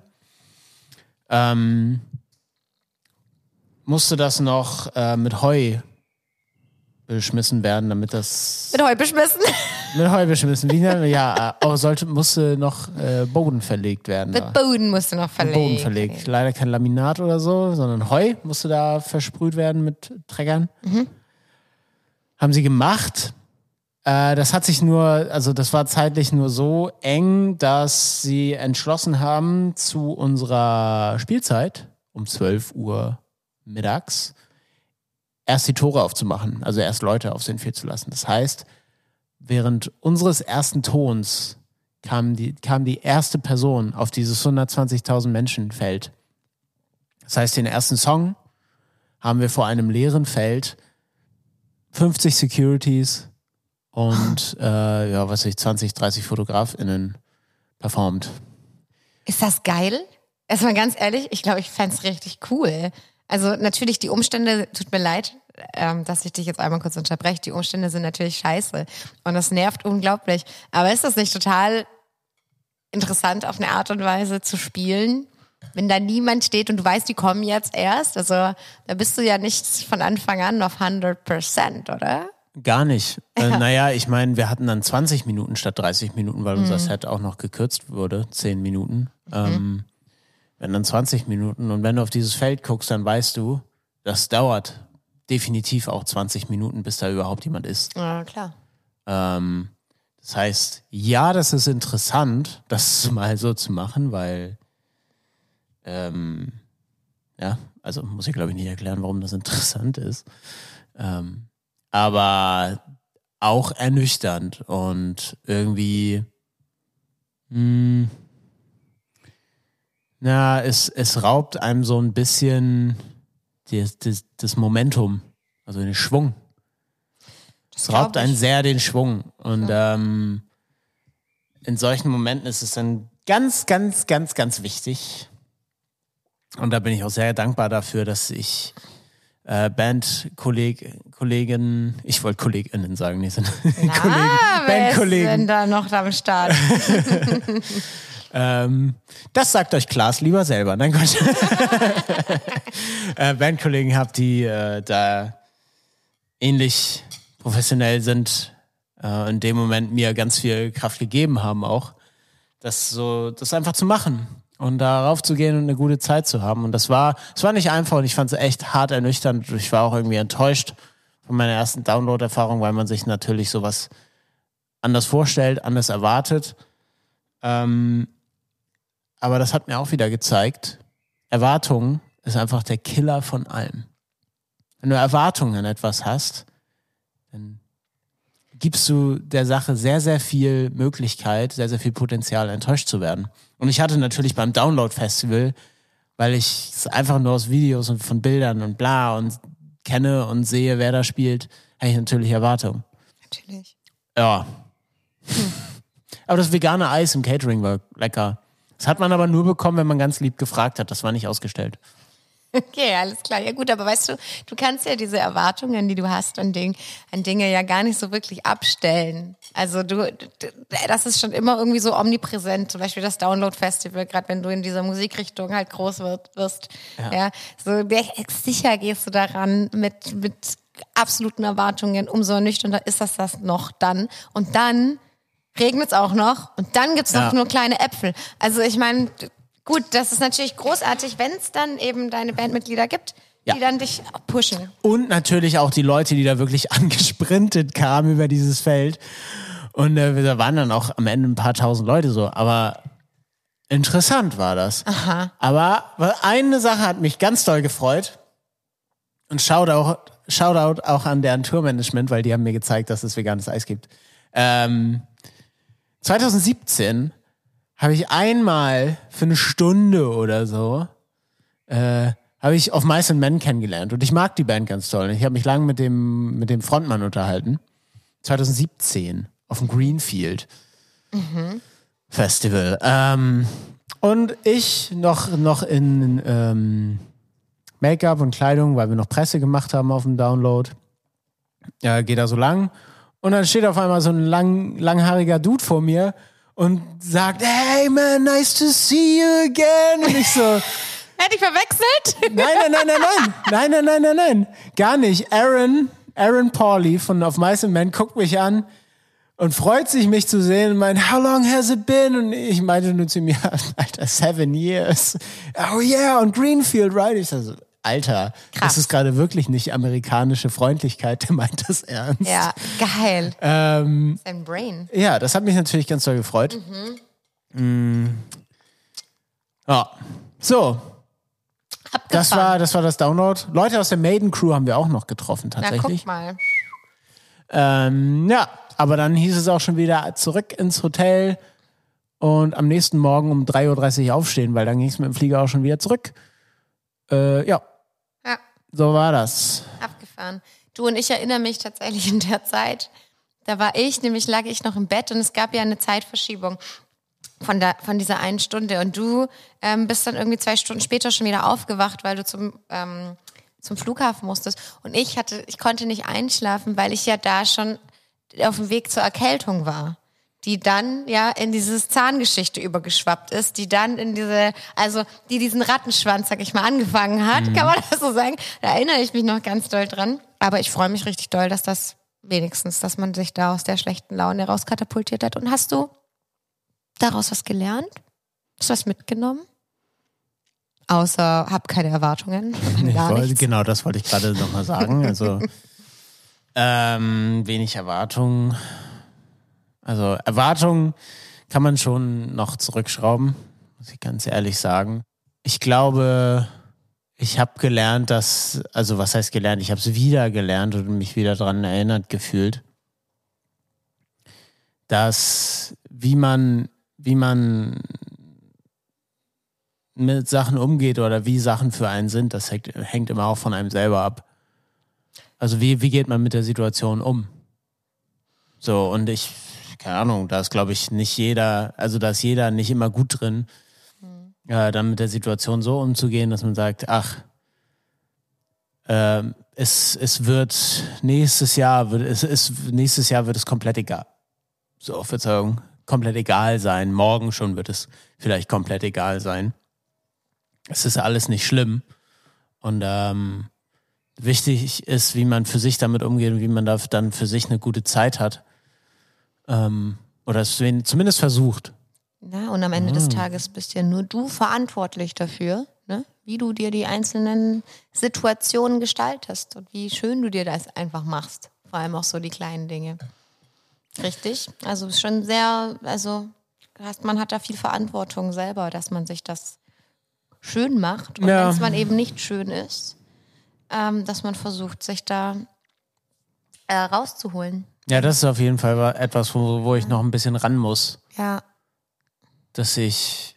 Musste das noch mit Heu beschmissen werden, damit das... Mit Heu beschmissen. Mit Heu beschmissen. Ja, auch musste noch Boden verlegt werden. Mit Boden musste noch verlegt. Boden verlegt. Leider kein Laminat oder so, sondern Heu musste da versprüht werden mit Treckern. Haben sie gemacht. Das war zeitlich nur so eng, dass sie entschlossen haben, zu unserer Spielzeit um 12 Uhr mittags erst die Tore aufzumachen, also erst Leute aufs Feld zu lassen. Das heißt, während unseres ersten Tons kam die erste Person auf dieses 120.000 Menschen Feld. Das heißt, den ersten Song haben wir vor einem leeren Feld 50 Securities und 20, 30 FotografInnen performt. Ist das geil? Erstmal ganz ehrlich, ich glaube, ich fände es richtig cool. Also natürlich die Umstände, tut mir leid, dass ich dich jetzt einmal kurz unterbreche, die Umstände sind natürlich scheiße und das nervt unglaublich. Aber ist das nicht total interessant, auf eine Art und Weise zu spielen, wenn da niemand steht und du weißt, die kommen jetzt erst? Also da bist du ja nicht von Anfang an auf 100%, oder? Gar nicht. Naja, ich meine, wir hatten dann 20 Minuten statt 30 Minuten, weil unser Set auch noch gekürzt wurde, 10 Minuten. Wenn dann 20 Minuten und wenn du auf dieses Feld guckst, dann weißt du, das dauert definitiv auch 20 Minuten, bis da überhaupt jemand ist. Ja, klar. Das heißt, ja, das ist interessant, das mal so zu machen, weil also muss ich glaube ich nicht erklären, warum das interessant ist. Aber auch ernüchternd und irgendwie es raubt einem so ein bisschen das Momentum, also den Schwung. Es raubt einen sehr den Schwung. Und in solchen Momenten ist es dann ganz, ganz, ganz, ganz wichtig. Und da bin ich auch sehr dankbar dafür, dass ich Bandkollegen, ich wollte KollegInnen sagen, nicht sind Bandkollegen. Wer ist denn da noch am Start? Das sagt euch Klaas lieber selber. Nein, Gott. Bandkollegen habt, die da ähnlich professionell sind, in dem Moment mir ganz viel Kraft gegeben haben auch, das einfach zu machen und darauf zu gehen und eine gute Zeit zu haben. Und es war nicht einfach und ich fand es echt hart ernüchternd. Ich war auch irgendwie enttäuscht von meiner ersten Download-Erfahrung, weil man sich natürlich sowas anders vorstellt, anders erwartet. Aber das hat mir auch wieder gezeigt, Erwartung ist einfach der Killer von allem. Wenn du Erwartungen an etwas hast, dann gibst du der Sache sehr, sehr viel Möglichkeit, sehr, sehr viel Potenzial, enttäuscht zu werden. Und ich hatte natürlich beim Download-Festival, weil ich es einfach nur aus Videos und von Bildern und bla und kenne und sehe, wer da spielt, habe ich natürlich Erwartungen. Natürlich. Ja. Aber das vegane Eis im Catering war lecker. Das hat man aber nur bekommen, wenn man ganz lieb gefragt hat. Das war nicht ausgestellt. Okay, alles klar. Ja gut, aber weißt du, du kannst ja diese Erwartungen, die du hast an Dinge ja gar nicht so wirklich abstellen. Also das ist schon immer irgendwie so omnipräsent. Zum Beispiel das Download-Festival, gerade wenn du in dieser Musikrichtung halt groß wirst. Ja, so sicher gehst du daran mit absoluten Erwartungen. Umso nüchterner ist das noch dann. Und dann regnet es auch noch und dann gibt's noch nur kleine Äpfel. Also ich meine, gut, das ist natürlich großartig, wenn es dann eben deine Bandmitglieder gibt, die dann dich pushen. Und natürlich auch die Leute, die da wirklich angesprintet kamen über dieses Feld. Und da waren dann auch am Ende ein paar tausend Leute so. Aber interessant war das. Aha. Aber eine Sache hat mich ganz doll gefreut. Und Shoutout auch an deren Tourmanagement, weil die haben mir gezeigt, dass es veganes Eis gibt. 2017 habe ich einmal für eine Stunde oder so habe ich auf Mice and Men kennengelernt und ich mag die Band ganz toll. Ich habe mich lange mit dem Frontmann unterhalten. 2017 auf dem Greenfield Festival. Und ich noch in Make-up und Kleidung, weil wir noch Presse gemacht haben auf dem Download. Geht da so lang. Und dann steht auf einmal so ein langhaariger Dude vor mir und sagt, hey man, nice to see you again. Und ich so, hätte ich verwechselt? Nein. Gar nicht. Aaron Aaron Pauli von Of Mice and Men guckt mich an und freut sich, mich zu sehen und meint, how long has it been? Und ich meinte nur zu mir, Alter, 7 years. Oh yeah, und Greenfield, right? Ich so, Alter, krass. Das ist gerade wirklich nicht amerikanische Freundlichkeit, der meint das ernst. Ja, geil. Sein Brain. Ja, das hat mich natürlich ganz doll gefreut. Ja, so. Das war das Download. Leute aus der Maiden-Crew haben wir auch noch getroffen, tatsächlich. Na, guck mal. Ja, aber dann hieß es auch schon wieder zurück ins Hotel und am nächsten Morgen um 3.30 Uhr aufstehen, weil dann ging es mit dem Flieger auch schon wieder zurück. Ja, so war das. Abgefahren. Du, und ich erinnere mich tatsächlich in der Zeit, da lag ich noch im Bett und es gab ja eine Zeitverschiebung von dieser einen Stunde und du bist dann irgendwie 2 Stunden später schon wieder aufgewacht, weil du zum Flughafen musstest und ich konnte nicht einschlafen, weil ich ja da schon auf dem Weg zur Erkältung war, die dann ja in diese Zahngeschichte übergeschwappt ist, die dann die diesen Rattenschwanz, sag ich mal, angefangen hat, kann man das so sagen, da erinnere ich mich noch ganz doll dran, aber ich freue mich richtig doll, dass man sich da aus der schlechten Laune rauskatapultiert hat. Und hast du daraus was gelernt? Hast du was mitgenommen? Außer, hab keine Erwartungen. Genau, das wollte ich gerade nochmal sagen. Also, wenig Erwartungen. Also, Erwartungen kann man schon noch zurückschrauben, muss ich ganz ehrlich sagen. Ich glaube, ich habe gelernt, was heißt gelernt? Ich habe es wieder gelernt und mich wieder daran erinnert gefühlt, dass wie man mit Sachen umgeht oder wie Sachen für einen sind, das hängt immer auch von einem selber ab. Also wie geht man mit der Situation um? So, und keine Ahnung, da ist, glaube ich, da ist jeder nicht immer gut drin, dann mit der Situation so umzugehen, dass man sagt, es wird nächstes Jahr wird es komplett egal. So, Verzeihung, komplett egal sein. Morgen schon wird es vielleicht komplett egal sein. Es ist alles nicht schlimm. Und wichtig ist, wie man für sich damit umgeht und wie man da dann für sich eine gute Zeit hat. Oder es zumindest versucht. Ja, und am Ende des Tages bist ja nur du verantwortlich dafür, ne? Wie du dir die einzelnen Situationen gestaltest und wie schön du dir das einfach machst. Vor allem auch so die kleinen Dinge. Richtig? Also schon man hat da viel Verantwortung selber, dass man sich das schön macht. Und wenn es mal eben nicht schön ist, dass man versucht, sich da rauszuholen. Ja, das ist auf jeden Fall etwas, wo ich noch ein bisschen ran muss. Ja. Dass ich,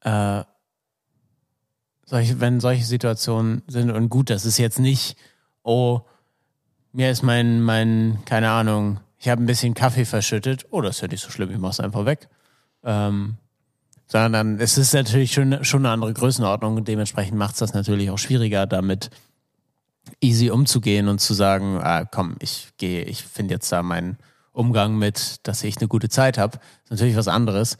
wenn solche Situationen sind und gut, das ist jetzt nicht, mir ist keine Ahnung, ich habe ein bisschen Kaffee verschüttet, das ist ja nicht so schlimm, ich mach's einfach weg. Sondern es ist natürlich schon eine andere Größenordnung und dementsprechend macht es das natürlich auch schwieriger, damit easy umzugehen und zu sagen, komm, ich finde jetzt da meinen Umgang mit, dass ich eine gute Zeit habe. Ist natürlich was anderes.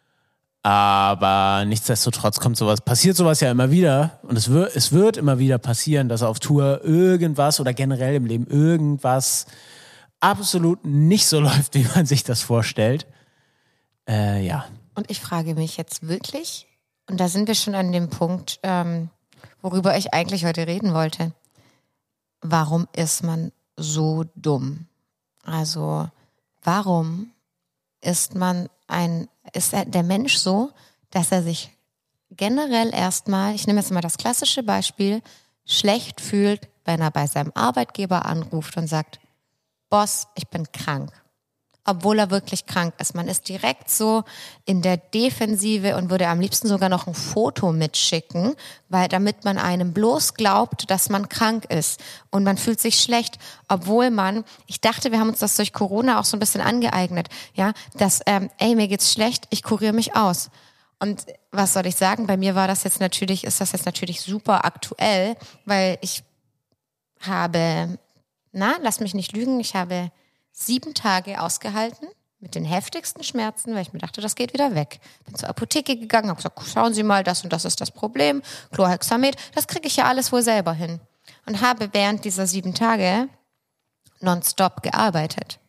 Aber nichtsdestotrotz passiert sowas ja immer wieder und es wird immer wieder passieren, dass auf Tour irgendwas oder generell im Leben irgendwas absolut nicht so läuft, wie man sich das vorstellt. Ja. Und ich frage mich jetzt wirklich, und da sind wir schon an dem Punkt, worüber ich eigentlich heute reden wollte. Warum ist man so dumm? Also, warum ist der Mensch so, dass er sich generell erstmal, ich nehme jetzt mal das klassische Beispiel, schlecht fühlt, wenn er bei seinem Arbeitgeber anruft und sagt, Boss, ich bin krank. Obwohl er wirklich krank ist. Man ist direkt so in der Defensive und würde am liebsten sogar noch ein Foto mitschicken, damit man einem bloß glaubt, dass man krank ist. Und man fühlt sich schlecht, obwohl ich dachte, wir haben uns das durch Corona auch so ein bisschen angeeignet, ja, dass, mir geht's schlecht, ich kuriere mich aus. Und was soll ich sagen? Bei mir ist das jetzt natürlich super aktuell, weil ich habe, lass mich nicht lügen, ich habe 7 Tage ausgehalten mit den heftigsten Schmerzen, weil ich mir dachte, das geht wieder weg. Bin zur Apotheke gegangen, habe gesagt, schauen Sie mal, das und das ist das Problem, Chlorhexamid, das kriege ich ja alles wohl selber hin. Und habe während dieser 7 Tage nonstop gearbeitet.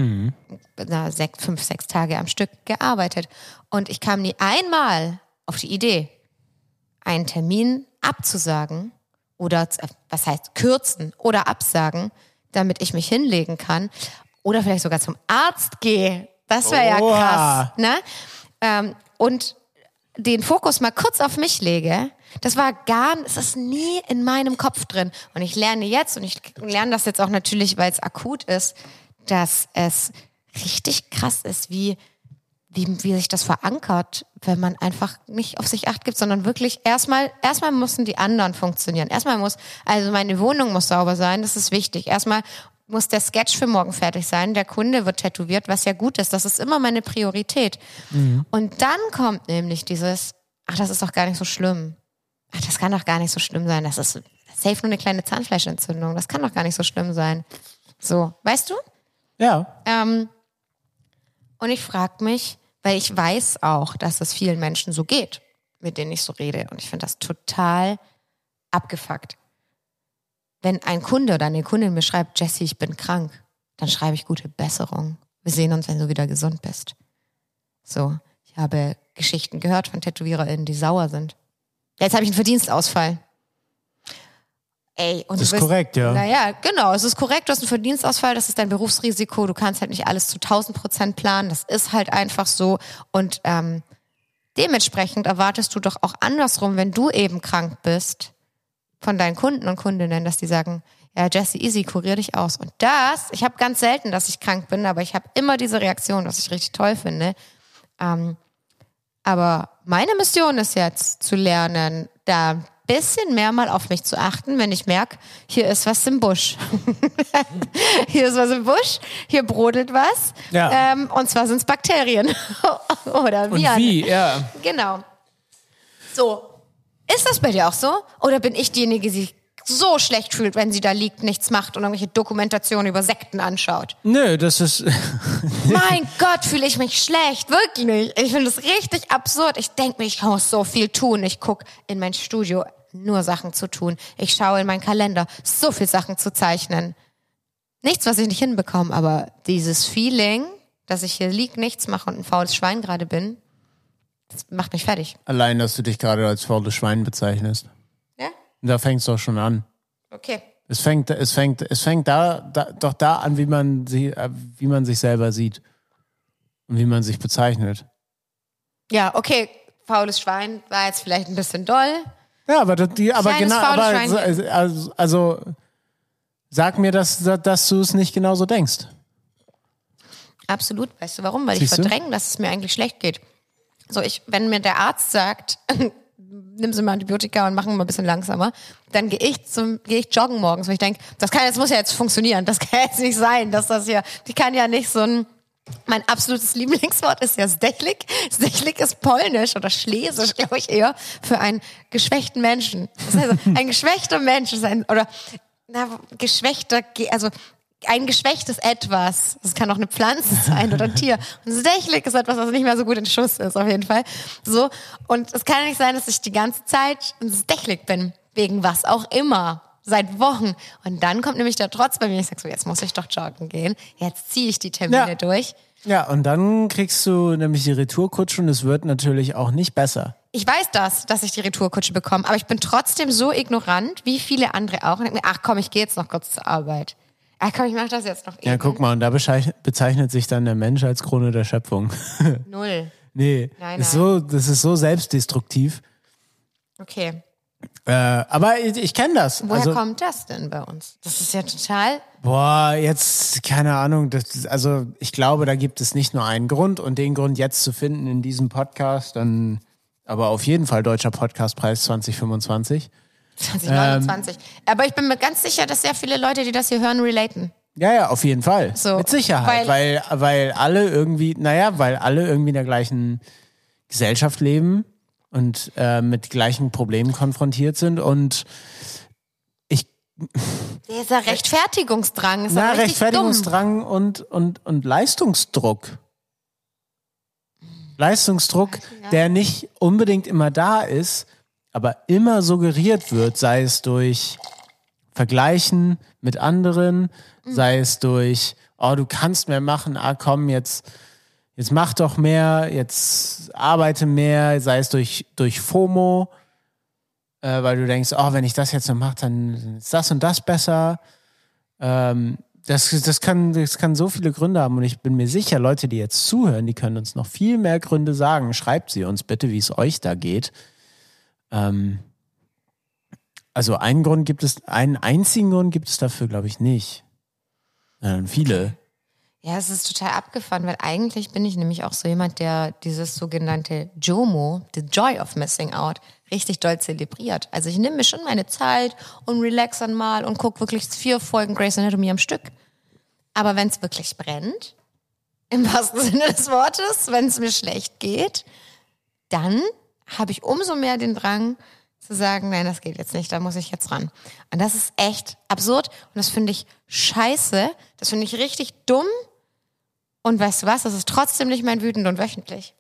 5, 6 Tage am Stück gearbeitet. Und ich kam nie einmal auf die Idee, einen Termin abzusagen oder, was heißt, kürzen oder absagen, damit ich mich hinlegen kann oder vielleicht sogar zum Arzt gehe. Das wäre ja krass. Ne? Und den Fokus mal kurz auf mich lege, es ist nie in meinem Kopf drin. Und ich lerne jetzt, und ich lerne das jetzt auch natürlich, weil es akut ist, dass es richtig krass ist, wie sich das verankert, wenn man einfach nicht auf sich Acht gibt, sondern wirklich erstmal müssen die anderen funktionieren. Also meine Wohnung muss sauber sein, das ist wichtig. Erstmal muss der Sketch für morgen fertig sein, der Kunde wird tätowiert, was ja gut ist, das ist immer meine Priorität. Und dann kommt nämlich dieses, das ist doch gar nicht so schlimm. Das kann doch gar nicht so schlimm sein, das ist safe nur eine kleine Zahnfleischentzündung, das kann doch gar nicht so schlimm sein. So, weißt du? Ja. Und ich frage mich, weil ich weiß auch, dass es vielen Menschen so geht, mit denen ich so rede. Und ich finde das total abgefuckt. Wenn ein Kunde oder eine Kundin mir schreibt, Jessie, ich bin krank, dann schreibe ich gute Besserung. Wir sehen uns, wenn du wieder gesund bist. So, ich habe Geschichten gehört von TätowiererInnen, die sauer sind. Jetzt habe ich einen Verdienstausfall. Und das ist korrekt, ja. Naja, genau, es ist korrekt, du hast einen Verdienstausfall, das ist dein Berufsrisiko, du kannst halt nicht alles zu 1000% planen, das ist halt einfach so und dementsprechend erwartest du doch auch andersrum, wenn du eben krank bist, von deinen Kunden und Kundinnen, dass die sagen, ja Jessie, easy, kurier dich aus. Und ich habe ganz selten, dass ich krank bin, aber ich habe immer diese Reaktion, was ich richtig toll finde. Aber meine Mission ist jetzt zu lernen, da ein bisschen mehr mal auf mich zu achten, wenn ich merke, hier ist was im Busch. Hier ist was im Busch, hier brodelt was. Ja. Und zwar sind es Bakterien. Oder Viren. Und wie, ja. Genau. So, ist das bei dir auch so? Oder bin ich diejenige, die sich so schlecht fühlt, wenn sie da liegt, nichts macht und irgendwelche Dokumentationen über Sekten anschaut? Nö, das ist... Mein Gott, fühle ich mich schlecht, wirklich. Ich finde das richtig absurd. Ich denke mir, ich muss so viel tun. Ich gucke in mein Studio, nur Sachen zu tun. Ich schaue in meinen Kalender, so viel Sachen zu zeichnen. Nichts, was ich nicht hinbekomme, aber dieses Feeling, dass ich hier lieg, nichts mache und ein faules Schwein gerade bin, das macht mich fertig. Allein, dass du dich gerade als faules Schwein bezeichnest. Ja? Da fängt es doch schon an. Okay. Es fängt da an, wie man sich selber sieht und wie man sich bezeichnet. Ja, okay, faules Schwein war jetzt vielleicht ein bisschen doll. Ja, also sag mir, dass du es nicht genauso denkst. Absolut, weißt du warum? Weil Siehst ich verdränge, dass es mir eigentlich schlecht geht. So, wenn mir der Arzt sagt, nimm sie mal Antibiotika und machen mal ein bisschen langsamer, dann gehe ich joggen morgens, weil ich denke, das muss ja jetzt funktionieren, das kann jetzt nicht sein, dass das hier, ich kann ja nicht mein absolutes Lieblingswort ist ja Zdechlik. Zdechlik ist polnisch oder schlesisch, glaube ich eher, für einen geschwächten Menschen. Das heißt, ein geschwächter Mensch ist ein geschwächtes Etwas. Das kann auch eine Pflanze sein oder ein Tier. Und Zdechlik ist etwas, was nicht mehr so gut in Schuss ist, auf jeden Fall. So. Und es kann ja nicht sein, dass ich die ganze Zeit Zdechlik bin. Wegen was auch immer. Seit Wochen. Und dann kommt nämlich der Trotz bei mir. Ich sag so, jetzt muss ich doch joggen gehen. Jetzt ziehe ich die Termine durch. Ja, und dann kriegst du nämlich die Retourkutsche und es wird natürlich auch nicht besser. Ich weiß dass ich die Retourkutsche bekomme, aber ich bin trotzdem so ignorant, wie viele andere auch. Und denke mir, ach komm, ich gehe jetzt noch kurz zur Arbeit. Ach komm, ich mache das jetzt noch eben. Ja, guck mal, und da bezeichnet sich dann der Mensch als Krone der Schöpfung. Null. Nee, Nein. Das ist so selbstdestruktiv. Okay. Aber ich kenne das. Woher kommt das denn bei uns? Das ist ja total... Jetzt, keine Ahnung. Ich glaube, da gibt es nicht nur einen Grund und den Grund jetzt zu finden in diesem Podcast, dann aber auf jeden Fall Deutscher Podcastpreis 2025. 2029. Aber ich bin mir ganz sicher, dass sehr viele Leute, die das hier hören, relaten. Ja, auf jeden Fall. So, mit Sicherheit. Weil alle irgendwie in der gleichen Gesellschaft leben und mit gleichen Problemen konfrontiert sind und dieser Rechtfertigungsdrang ist richtig Rechtfertigungsdrang dumm. und Leistungsdruck. Leistungsdruck, der nicht unbedingt immer da ist, aber immer suggeriert wird, sei es durch Vergleichen mit anderen, sei es durch, oh, du kannst mehr machen, komm, jetzt mach doch mehr, jetzt arbeite mehr, sei es durch FOMO, weil du denkst, oh, wenn ich das jetzt noch mache, dann ist das und das besser. Das kann so viele Gründe haben und ich bin mir sicher, Leute, die jetzt zuhören, die können uns noch viel mehr Gründe sagen. Schreibt sie uns bitte, wie es euch da geht. Also einen einzigen Grund gibt es dafür, glaube ich, nicht. Viele. Ja, es ist total abgefahren, weil eigentlich bin ich nämlich auch so jemand, der dieses sogenannte JOMO, the Joy of Missing Out, richtig doll zelebriert. Also ich nehme mir schon meine Zeit und relax dann mal und gucke wirklich 4 Folgen Grey's Anatomy am Stück. Aber wenn es wirklich brennt, im wahrsten Sinne des Wortes, wenn es mir schlecht geht, dann habe ich umso mehr den Drang zu sagen, nein, das geht jetzt nicht, da muss ich jetzt ran. Und das ist echt absurd und das finde ich scheiße, das finde ich richtig dumm und weißt du was, das ist trotzdem nicht mein Wütend und wöchentlich.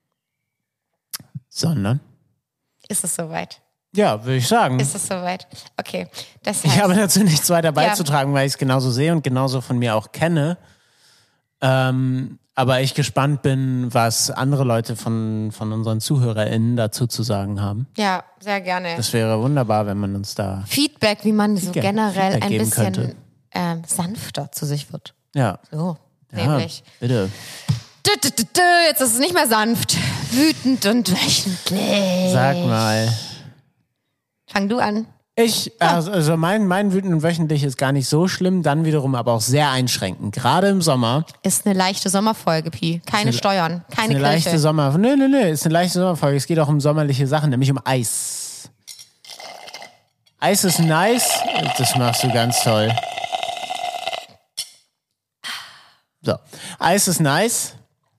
Sondern? Ist es soweit? Ja, würde ich sagen. Ist es soweit? Okay. Das heißt, ich habe dazu nichts weiter beizutragen, weil ich es genauso sehe und genauso von mir auch kenne. Aber ich gespannt bin, was andere Leute von unseren ZuhörerInnen dazu zu sagen haben. Ja, sehr gerne. Das wäre wunderbar, wenn man uns da Feedback, wie man so generell Feedback ein geben bisschen sanfter zu sich wird. Ja. So, ja, nämlich. Bitte. Jetzt ist es nicht mehr sanft. Wütend und wöchentlich. Sag mal. Fang du an. Also mein Wütend und wöchentlich ist gar nicht so schlimm, dann wiederum aber auch sehr einschränkend. Gerade im Sommer. Ist eine leichte Sommerfolge, Pi. Keine Steuern, keine Kirche. Leichte ist eine leichte Sommerfolge. Es geht auch um sommerliche Sachen, nämlich um Eis. Eis ist nice. Das machst du ganz toll. So. Eis ist nice.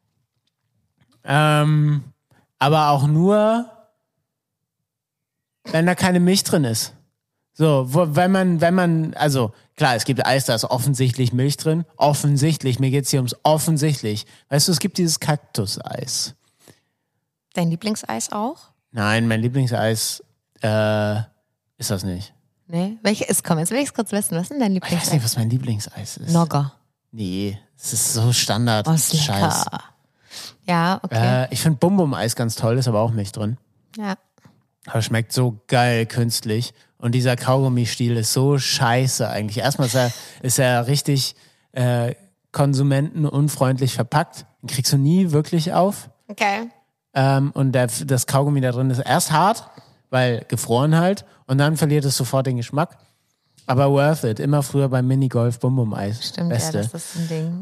Aber auch nur, wenn da keine Milch drin ist. So, wenn man, also klar, es gibt Eis, da ist offensichtlich Milch drin. Offensichtlich, mir geht's hier ums offensichtlich. Weißt du, es gibt dieses Kaktuseis. Dein Lieblingseis auch? Nein, mein Lieblingseis ist das nicht. Nee, welche ist? Komm, jetzt will ich es kurz wissen. Was ist denn dein Ich Lieblingseis? weiß nicht, was mein Lieblingseis ist. Nogger. Nee, es ist so Standard. Oh, ist Scheiß. lecker. Ja, okay. Ich finde Bum-Bum-Eis ganz toll, ist aber auch Milch drin. Ja. Aber schmeckt so geil künstlich. Und dieser Kaugummi-Stiel ist so scheiße eigentlich. Erstmal ist er richtig konsumentenunfreundlich verpackt. Den kriegst du nie wirklich auf. Okay. Und das Kaugummi da drin ist erst hart, weil gefroren halt. Und dann verliert es sofort den Geschmack. Aber worth it. Immer früher beim Minigolf Bum-Bum-Eis. Stimmt, Beste. ja, das ist ein Ding.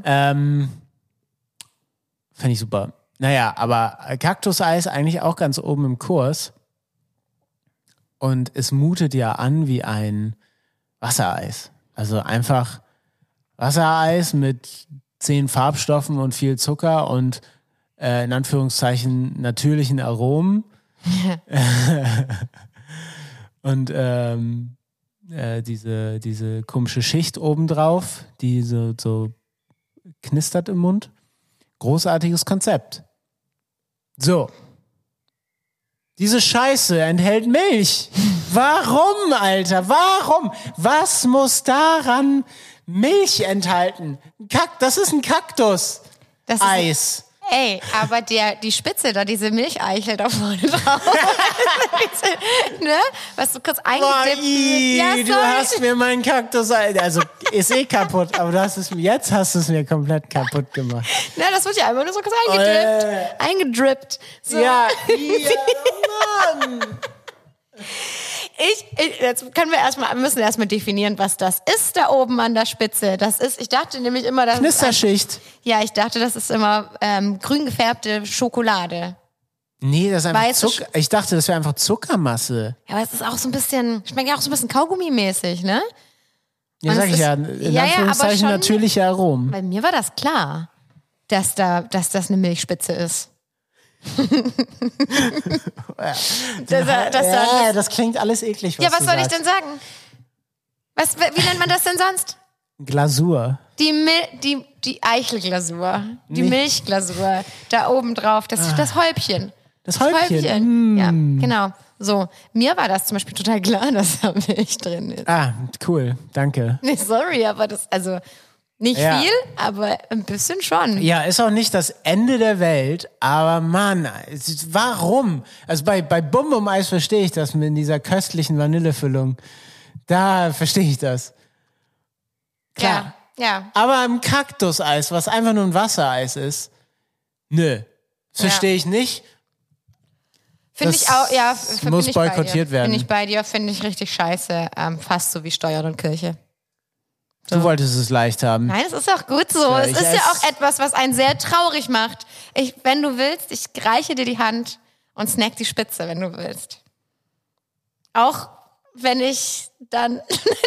Fand ich super. Naja, aber Kaktuseis eigentlich auch ganz oben im Kurs. Und es mutet ja an wie ein Wassereis. Also einfach Wassereis mit 10 Farbstoffen und viel Zucker und in Anführungszeichen natürlichen Aromen. Und diese komische Schicht obendrauf, die so knistert im Mund. Großartiges Konzept. So. Diese Scheiße enthält Milch. Warum, Alter? Warum? Was muss daran Milch enthalten? Das ist ein Kaktus. Das ist Eis. Ey, aber die Spitze da, diese Milcheichel da vorne drauf. Ne? Was du kurz eingedippt. Du hast mir meinen Kaktus, also ist kaputt, aber jetzt hast du es mir komplett kaputt gemacht. Na, das wird ja einfach nur so kurz eingedrippt. So. Ja, Mann. Jetzt müssen wir erstmal definieren, was das ist da oben an der Spitze. Ich dachte nämlich immer, das Knisterschicht. ich dachte, das ist immer grün gefärbte Schokolade. Nee, das ist einfach Zucker. Ich dachte, das wäre einfach Zuckermasse. Ja, aber es ist auch so ein bisschen, schmeckt ja auch so ein bisschen Kaugummi-mäßig, ne? Ja, sag ich ja. In Anführungszeichen natürliche Aromen. Bei mir war das klar, dass das eine Milchspitze ist. Das klingt alles eklig. Was soll ich denn sagen? Wie nennt man das denn sonst? Glasur. Die Eichelglasur. Die Milchglasur. Da oben drauf. Das Häubchen. Das Häubchen. Ja, genau. So, mir war das zum Beispiel total klar, dass da Milch drin ist. Ah, cool, danke. Nee, sorry, aber das, also nicht viel, aber ein bisschen schon. Ja, ist auch nicht das Ende der Welt, aber Mann, warum? Also bei Bum Bum Eis verstehe ich das mit dieser köstlichen Vanillefüllung. Da verstehe ich das. Klar. Ja. Aber im Kaktuseis, was einfach nur ein Wassereis ist, nö. Das verstehe ich nicht. Finde ich auch, ja. Muss boykottiert werden. Finde ich bei dir, finde ich richtig scheiße. Fast so wie Steuern und Kirche. So. Du wolltest es leicht haben. Nein, es ist auch gut so. Ja, es ist ja auch etwas, was einen sehr traurig macht. Wenn du willst, ich reiche dir die Hand und snack die Spitze, wenn du willst. Auch wenn ich dann...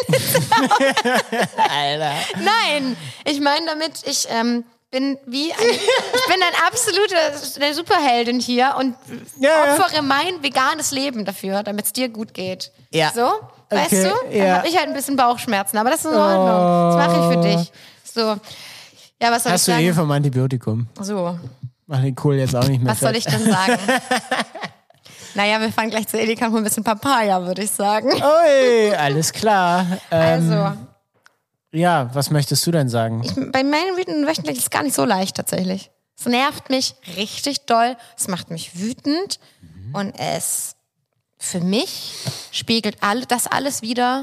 Alter. Nein, ich meine damit, ich bin ein absoluter Superheldin hier und opfere mein veganes Leben dafür, damit es dir gut geht. Ja. So, weißt du? Dann habe ich halt ein bisschen Bauchschmerzen, aber das ist in Ordnung. Das mache ich für dich. So. Ja, was soll Hast ich sagen? du vom Antibiotikum. So. Mach den Kohl jetzt auch nicht mehr Was soll ich denn sagen? Naja, wir fahren gleich zu Edeka und holen ein bisschen Papaya, würde ich sagen. Ui, alles klar. Also. Ja, was möchtest du denn sagen? Bei meinen wütenden wöchentlich ist es gar nicht so leicht tatsächlich. Es nervt mich richtig doll, es macht mich wütend und es für mich spiegelt das alles wieder,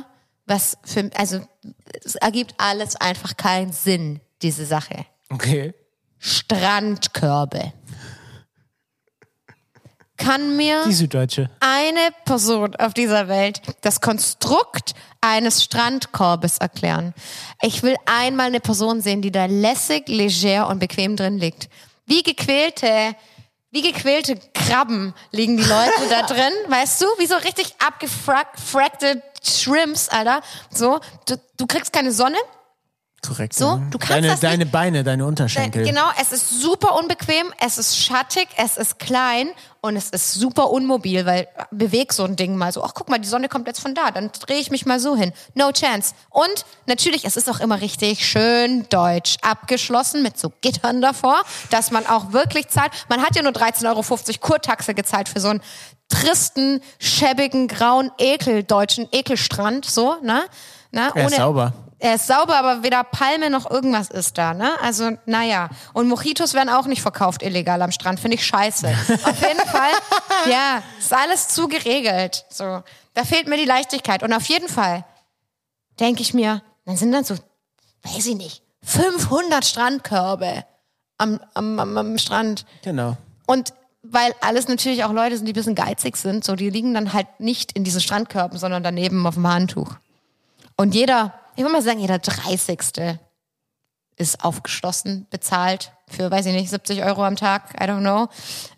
es ergibt alles einfach keinen Sinn, diese Sache. Okay. Strandkörbe. Kann mir Die Süddeutsche. eine Person auf dieser Welt das Konstrukt eines Strandkorbes erklären? Ich will einmal eine Person sehen, die da lässig, leger und bequem drin liegt. Wie gequälte Krabben liegen die Leute da drin, weißt du? Wie so richtig abgefrackte Shrimps, Alter. So, du kriegst keine Sonne. Korrekt. So, ja. du kannst deine Beine, deine Unterschenkel. Genau, es ist super unbequem, es ist schattig, es ist klein und es ist super unmobil, weil beweg so ein Ding mal so, ach guck mal, die Sonne kommt jetzt von da, dann drehe ich mich mal so hin. No chance. Und natürlich, es ist auch immer richtig schön deutsch abgeschlossen mit so Gittern davor, dass man auch wirklich zahlt. Man hat ja nur 13,50 Euro Kurtaxe gezahlt für so einen tristen, schäbigen, grauen deutschen Ekelstrand, so, ne? Er ist sauber. Er ist sauber, aber weder Palme noch irgendwas ist da, ne? Also, naja. Und Mojitos werden auch nicht verkauft illegal am Strand. Finde ich scheiße. Auf jeden Fall, ja, ist alles zu geregelt. So, da fehlt mir die Leichtigkeit. Und auf jeden Fall denke ich mir, dann sind dann so, weiß ich nicht, 500 Strandkörbe am Strand. Genau. Und weil alles natürlich auch Leute sind, die ein bisschen geizig sind, so, die liegen dann halt nicht in diesen Strandkörben, sondern daneben auf dem Handtuch. Und ich würde mal sagen, jeder 30. ist aufgeschlossen, bezahlt für, weiß ich nicht, 70 Euro am Tag, I don't know.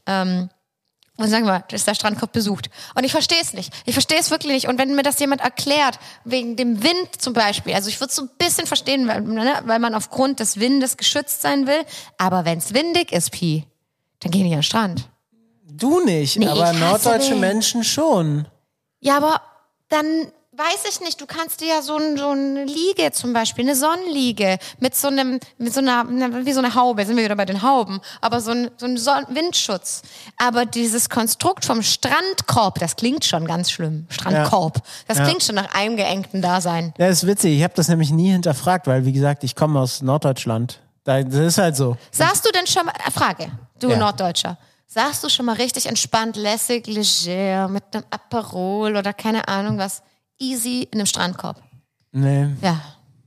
Und sagen wir, ist der Strandkorb besucht. Und ich verstehe es nicht. Ich verstehe es wirklich nicht. Und wenn mir das jemand erklärt, wegen dem Wind zum Beispiel, also ich würde es so ein bisschen verstehen, weil man aufgrund des Windes geschützt sein will. Aber wenn es windig ist, dann geh nicht an den Strand. Du nicht, aber norddeutsche Menschen schon. Ja, aber dann... Weiß ich nicht, du kannst dir ja so eine Liege zum Beispiel, eine Sonnenliege mit so einer, wie so eine Haube, sind wir wieder bei den Hauben, aber so ein Windschutz. Aber dieses Konstrukt vom Strandkorb, das klingt schon ganz schlimm. Strandkorb, das klingt schon nach eingeengten Dasein. Ja, das ist witzig, ich habe das nämlich nie hinterfragt, weil wie gesagt, ich komme aus Norddeutschland. Das ist halt so. Sagst du denn schon mal, Frage, du Norddeutscher, sagst du schon mal richtig entspannt, lässig, leger, mit einem Aperol oder keine Ahnung was, easy in einem Strandkorb? Nee. Ja.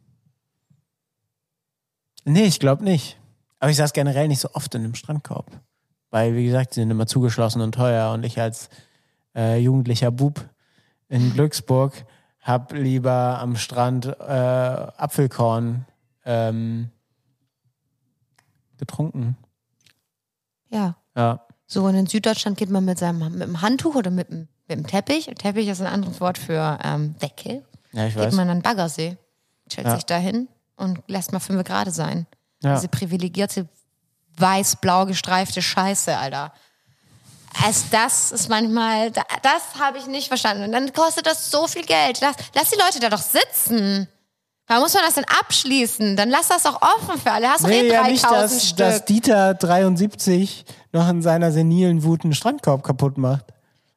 Nee, ich glaube nicht. Aber ich saß generell nicht so oft in einem Strandkorb. Weil, wie gesagt, die sind immer zugeschlossen und teuer. Und ich als jugendlicher Bub in Glücksburg habe lieber am Strand Apfelkorn getrunken. Ja. Ja. So, und in Süddeutschland geht man mit dem Handtuch oder mit dem Teppich. Und Teppich ist ein anderes Wort für Decke. Ja, ich weiß. Geht man an den Baggersee, stellt sich da hin und lässt mal 5 Grad sein. Ja. Diese privilegierte, weiß-blau gestreifte Scheiße, Alter. Also das ist manchmal, das habe ich nicht verstanden. Und dann kostet das so viel Geld. Lass die Leute da doch sitzen. Da muss man das dann abschließen. Dann lass das auch offen für alle. Hast doch 3000 nicht, Stück. dass Dieter 73 noch in seiner senilen Wut einen Strandkorb kaputt macht.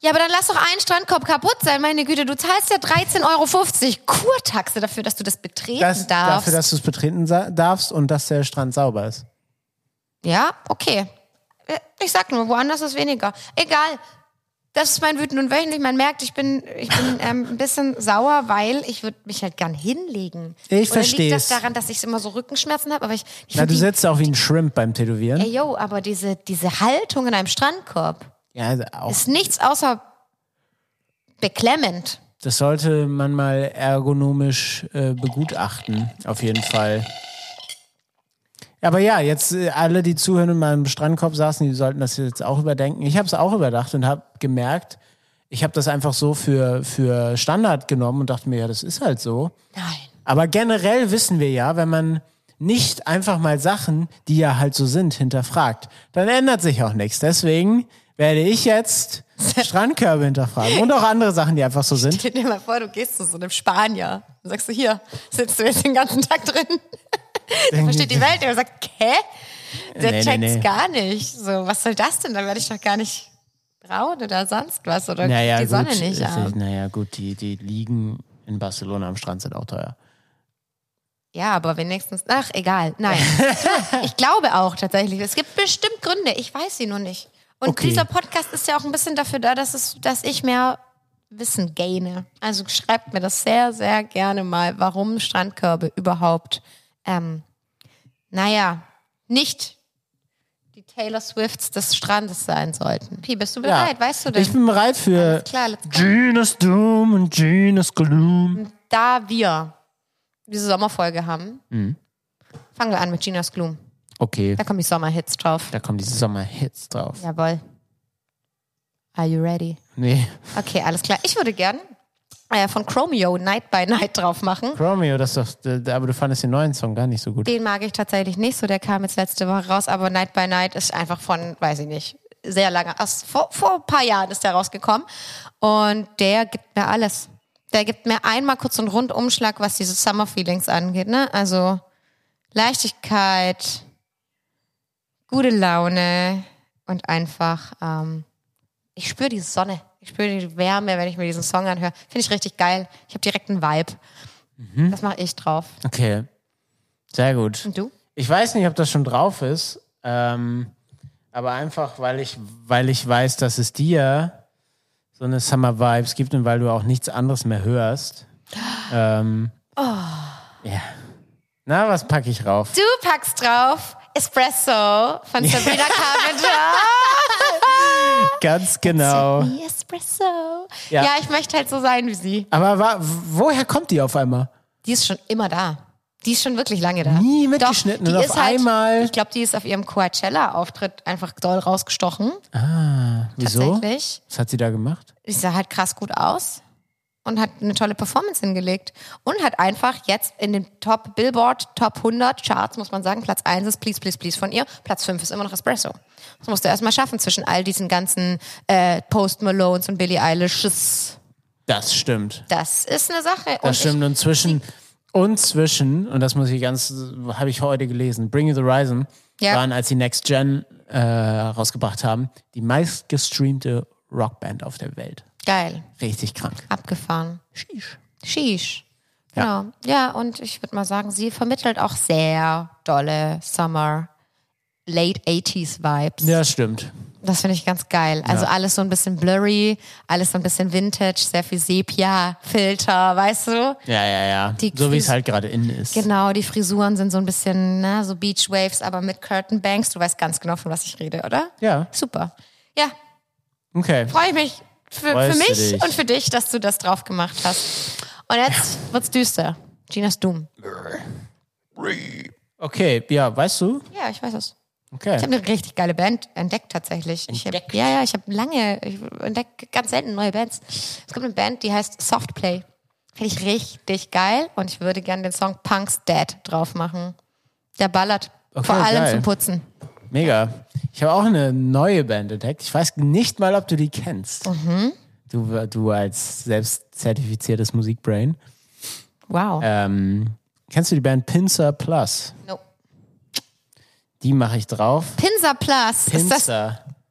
Ja, aber dann lass doch einen Strandkorb kaputt sein, meine Güte. Du zahlst ja 13,50 € Kurtaxe dafür, dass du das betreten darfst. Dafür, dass du es betreten darfst und dass der Strand sauber ist. Ja, okay. Ich sag nur, woanders ist weniger. Egal. Das ist mein Wütend und wöchentlich. Man merkt, ich bin ein bisschen sauer, weil ich würde mich halt gern hinlegen. Ich verstehe. Liegt das daran, dass ich immer so Rückenschmerzen habe? Aber du sitzt auch wie ein Shrimp beim Tätowieren. Ey, yo, aber diese Haltung in einem Strandkorb ist nichts außer beklemmend. Das sollte man mal ergonomisch begutachten, auf jeden Fall. Aber ja, jetzt alle, die zuhören und mal im Strandkorb saßen, die sollten das jetzt auch überdenken. Ich habe es auch überdacht und habe gemerkt, ich habe das einfach so für Standard genommen und dachte mir, ja, das ist halt so. Nein. Aber generell wissen wir ja, wenn man nicht einfach mal Sachen, die ja halt so sind, hinterfragt, dann ändert sich auch nichts. Deswegen werde ich jetzt Strandkörbe hinterfragen und auch andere Sachen, die einfach so sind. Stell dir mal vor, du gehst zu so einem Spanier und sagst du, hier, sitzt du jetzt den ganzen Tag drin? Der versteht die Welt, der sagt, hä? Der checkt's gar nicht. So, was soll das denn? Dann werde ich doch gar nicht braun oder sonst was oder die Sonne nicht ab. Naja, gut, die Liegen in Barcelona am Strand sind auch teuer. Ja, aber wenigstens, ach, egal, nein. Ich glaube auch tatsächlich, es gibt bestimmt Gründe, ich weiß sie nur nicht. Und dieser Podcast ist ja auch ein bisschen dafür da, dass ich mehr Wissen gaine. Also schreibt mir das sehr, sehr gerne mal, warum Strandkörbe überhaupt nicht die Taylor Swifts des Strandes sein sollten. Pi, bist du bereit? Ja, weißt du denn? Ich bin bereit für Gina's Doom und Gina's Gloom. Da wir diese Sommerfolge haben, fangen wir an mit Gina's Gloom. Okay. Da kommen die Sommerhits drauf. Jawohl. Are you ready? Nee. Okay, alles klar. Ich würde gern von Chromeo Night by Night drauf machen. Chromeo, das ist doch, aber du fandest den neuen Song gar nicht so gut. Den mag ich tatsächlich nicht so, der kam jetzt letzte Woche raus, aber Night by Night ist einfach von, weiß ich nicht, sehr lange, vor ein paar Jahren ist der rausgekommen und der gibt mir alles. Der gibt mir einmal kurz so einen Rundumschlag, was diese Summer Feelings angeht, ne? Also Leichtigkeit, gute Laune und einfach, ich spüre die Sonne. Ich spüre die Wärme, wenn ich mir diesen Song anhöre. Finde ich richtig geil. Ich habe direkt einen Vibe. Das mache ich drauf. Okay. Sehr gut. Und du? Ich weiß nicht, ob das schon drauf ist, aber einfach, weil ich weiß, dass es dir so eine Summer-Vibes gibt und weil du auch nichts anderes mehr hörst. Ja. Na, was packe ich rauf? Du packst drauf Espresso von Sabrina Carpenter. Ganz genau. Espresso. Ja, ich möchte halt so sein wie sie. Aber woher kommt die auf einmal? Die ist schon immer da. Die ist schon wirklich lange da. Nie mitgeschnitten. Doch, und auf einmal. Ich glaube, die ist auf ihrem Coachella-Auftritt einfach doll rausgestochen. Ah, wieso? Tatsächlich. Was hat sie da gemacht? Sie sah halt krass gut aus und hat eine tolle Performance hingelegt. Und hat einfach jetzt in den Billboard Top 100 Charts, muss man sagen, Platz 1 ist Please, Please, Please von ihr, Platz 5 ist immer noch Espresso. Das musst du erstmal schaffen zwischen all diesen ganzen Post Malones und Billie Eilish's. Das stimmt. Das ist eine Sache. Das stimmt. Und zwischen, und das habe ich heute gelesen, Bring You the Horizon waren, als die Next Gen rausgebracht haben, die meistgestreamte Rockband auf der Welt. Geil. Richtig krank. Abgefahren. Sheesh. Ja. Genau. Ja, und ich würde mal sagen, sie vermittelt auch sehr dolle Summer, Late 80s Vibes. Ja, stimmt. Das finde ich ganz geil. Also alles so ein bisschen blurry, alles so ein bisschen Vintage, sehr viel Sepia-Filter, weißt du? Ja. So wie es halt gerade innen ist. Genau, die Frisuren sind so ein bisschen, so Beach Waves, aber mit Curtain Banks. Du weißt ganz genau, von was ich rede, oder? Ja. Super. Ja. Okay. Freue ich mich für mich und für dich, dass du das drauf gemacht hast. Und jetzt wird's düster. Gina's Doom. Okay, ja, weißt du? Ja, ich weiß es. Okay. Ich habe eine richtig geile Band entdeckt tatsächlich. Ich habe entdecke ganz selten neue Bands. Es gibt eine Band, die heißt Softplay. Finde ich richtig geil und ich würde gerne den Song Punk's Dead drauf machen. Der ballert. Okay, vor allem geil. zum Putzen. Mega. Ich habe auch eine neue Band entdeckt. Ich weiß nicht mal, ob du die kennst. Du als selbst zertifiziertes Musikbrain. Wow. Kennst du die Band Pincer Plus? No. Die mache ich drauf. Pincer Plus. Pincer. Ist das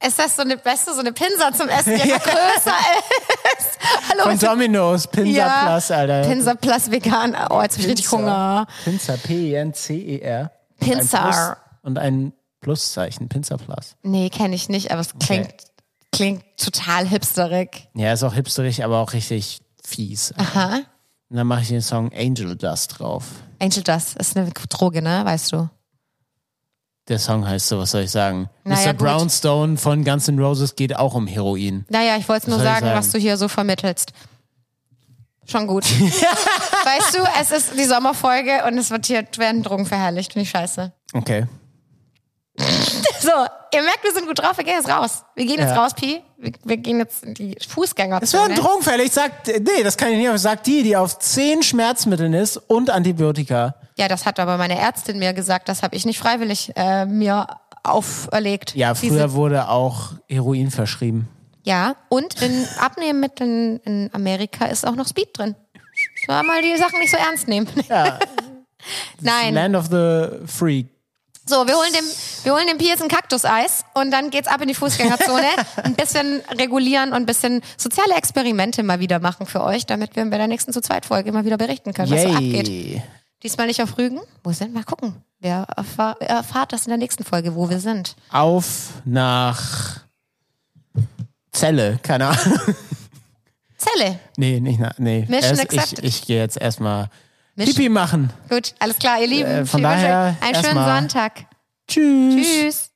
Ist das so eine Pinsa zum Essen, die einfach größer ist? Hallo, Von Domino's, Pinsa Plus, Alter. Pinsa Plus vegan. Oh, jetzt hab ich richtig Hunger. Pinsa, P-I-N-C-E-R. Pinsa. Und ein Pluszeichen, Pinsa Plus. Nee, kenne ich nicht, aber es klingt total hipsterig. Ja, ist auch hipsterig, aber auch richtig fies. Aha. Und dann mache ich den Song Angel Dust drauf. Angel Dust ist eine Droge, ne? Weißt du. Der Song heißt so, was soll ich sagen? Naja, Mr. Brownstone von Guns N' Roses geht auch um Heroin. Naja, ich wollte nur sagen, was du hier so vermittelst. Schon gut. Weißt du, es ist die Sommerfolge und es werden Drogen verherrlicht. Finde ich scheiße. Okay. So, ihr merkt, wir sind gut drauf, wir gehen jetzt raus. Wir gehen jetzt raus, Pi. Wir gehen jetzt in die Fußgängerzone. Es werden drogenfällig, das kann ich nicht, aber sagt die auf 10 Schmerzmitteln ist und Antibiotika. Ja, das hat aber meine Ärztin mir gesagt, das habe ich nicht freiwillig mir auferlegt. Ja, früher wurde auch Heroin verschrieben. Ja, und in Abnehmmitteln in Amerika ist auch noch Speed drin. Soll mal die Sachen nicht so ernst nehmen. Ja. Nein. Land of the Free. So, wir holen dem Pi jetzt ein Kaktuseis und dann geht's ab in die Fußgängerzone. Ein bisschen regulieren und ein bisschen soziale Experimente mal wieder machen für euch, damit wir bei der nächsten Zu-Zweit-Folge mal wieder berichten können, was so abgeht. Diesmal nicht auf Rügen. Wo sind wir? Mal gucken. Wer erfahrt das in der nächsten Folge, wo wir sind. Auf nach Celle, keine Ahnung. Celle. Nee, nicht nach, nee. Mission accepted. Ich gehe jetzt erstmal Pipi machen. Gut, alles klar, ihr Lieben. Von daher einen schönen erstmal Sonntag. Tschüss. Tschüss.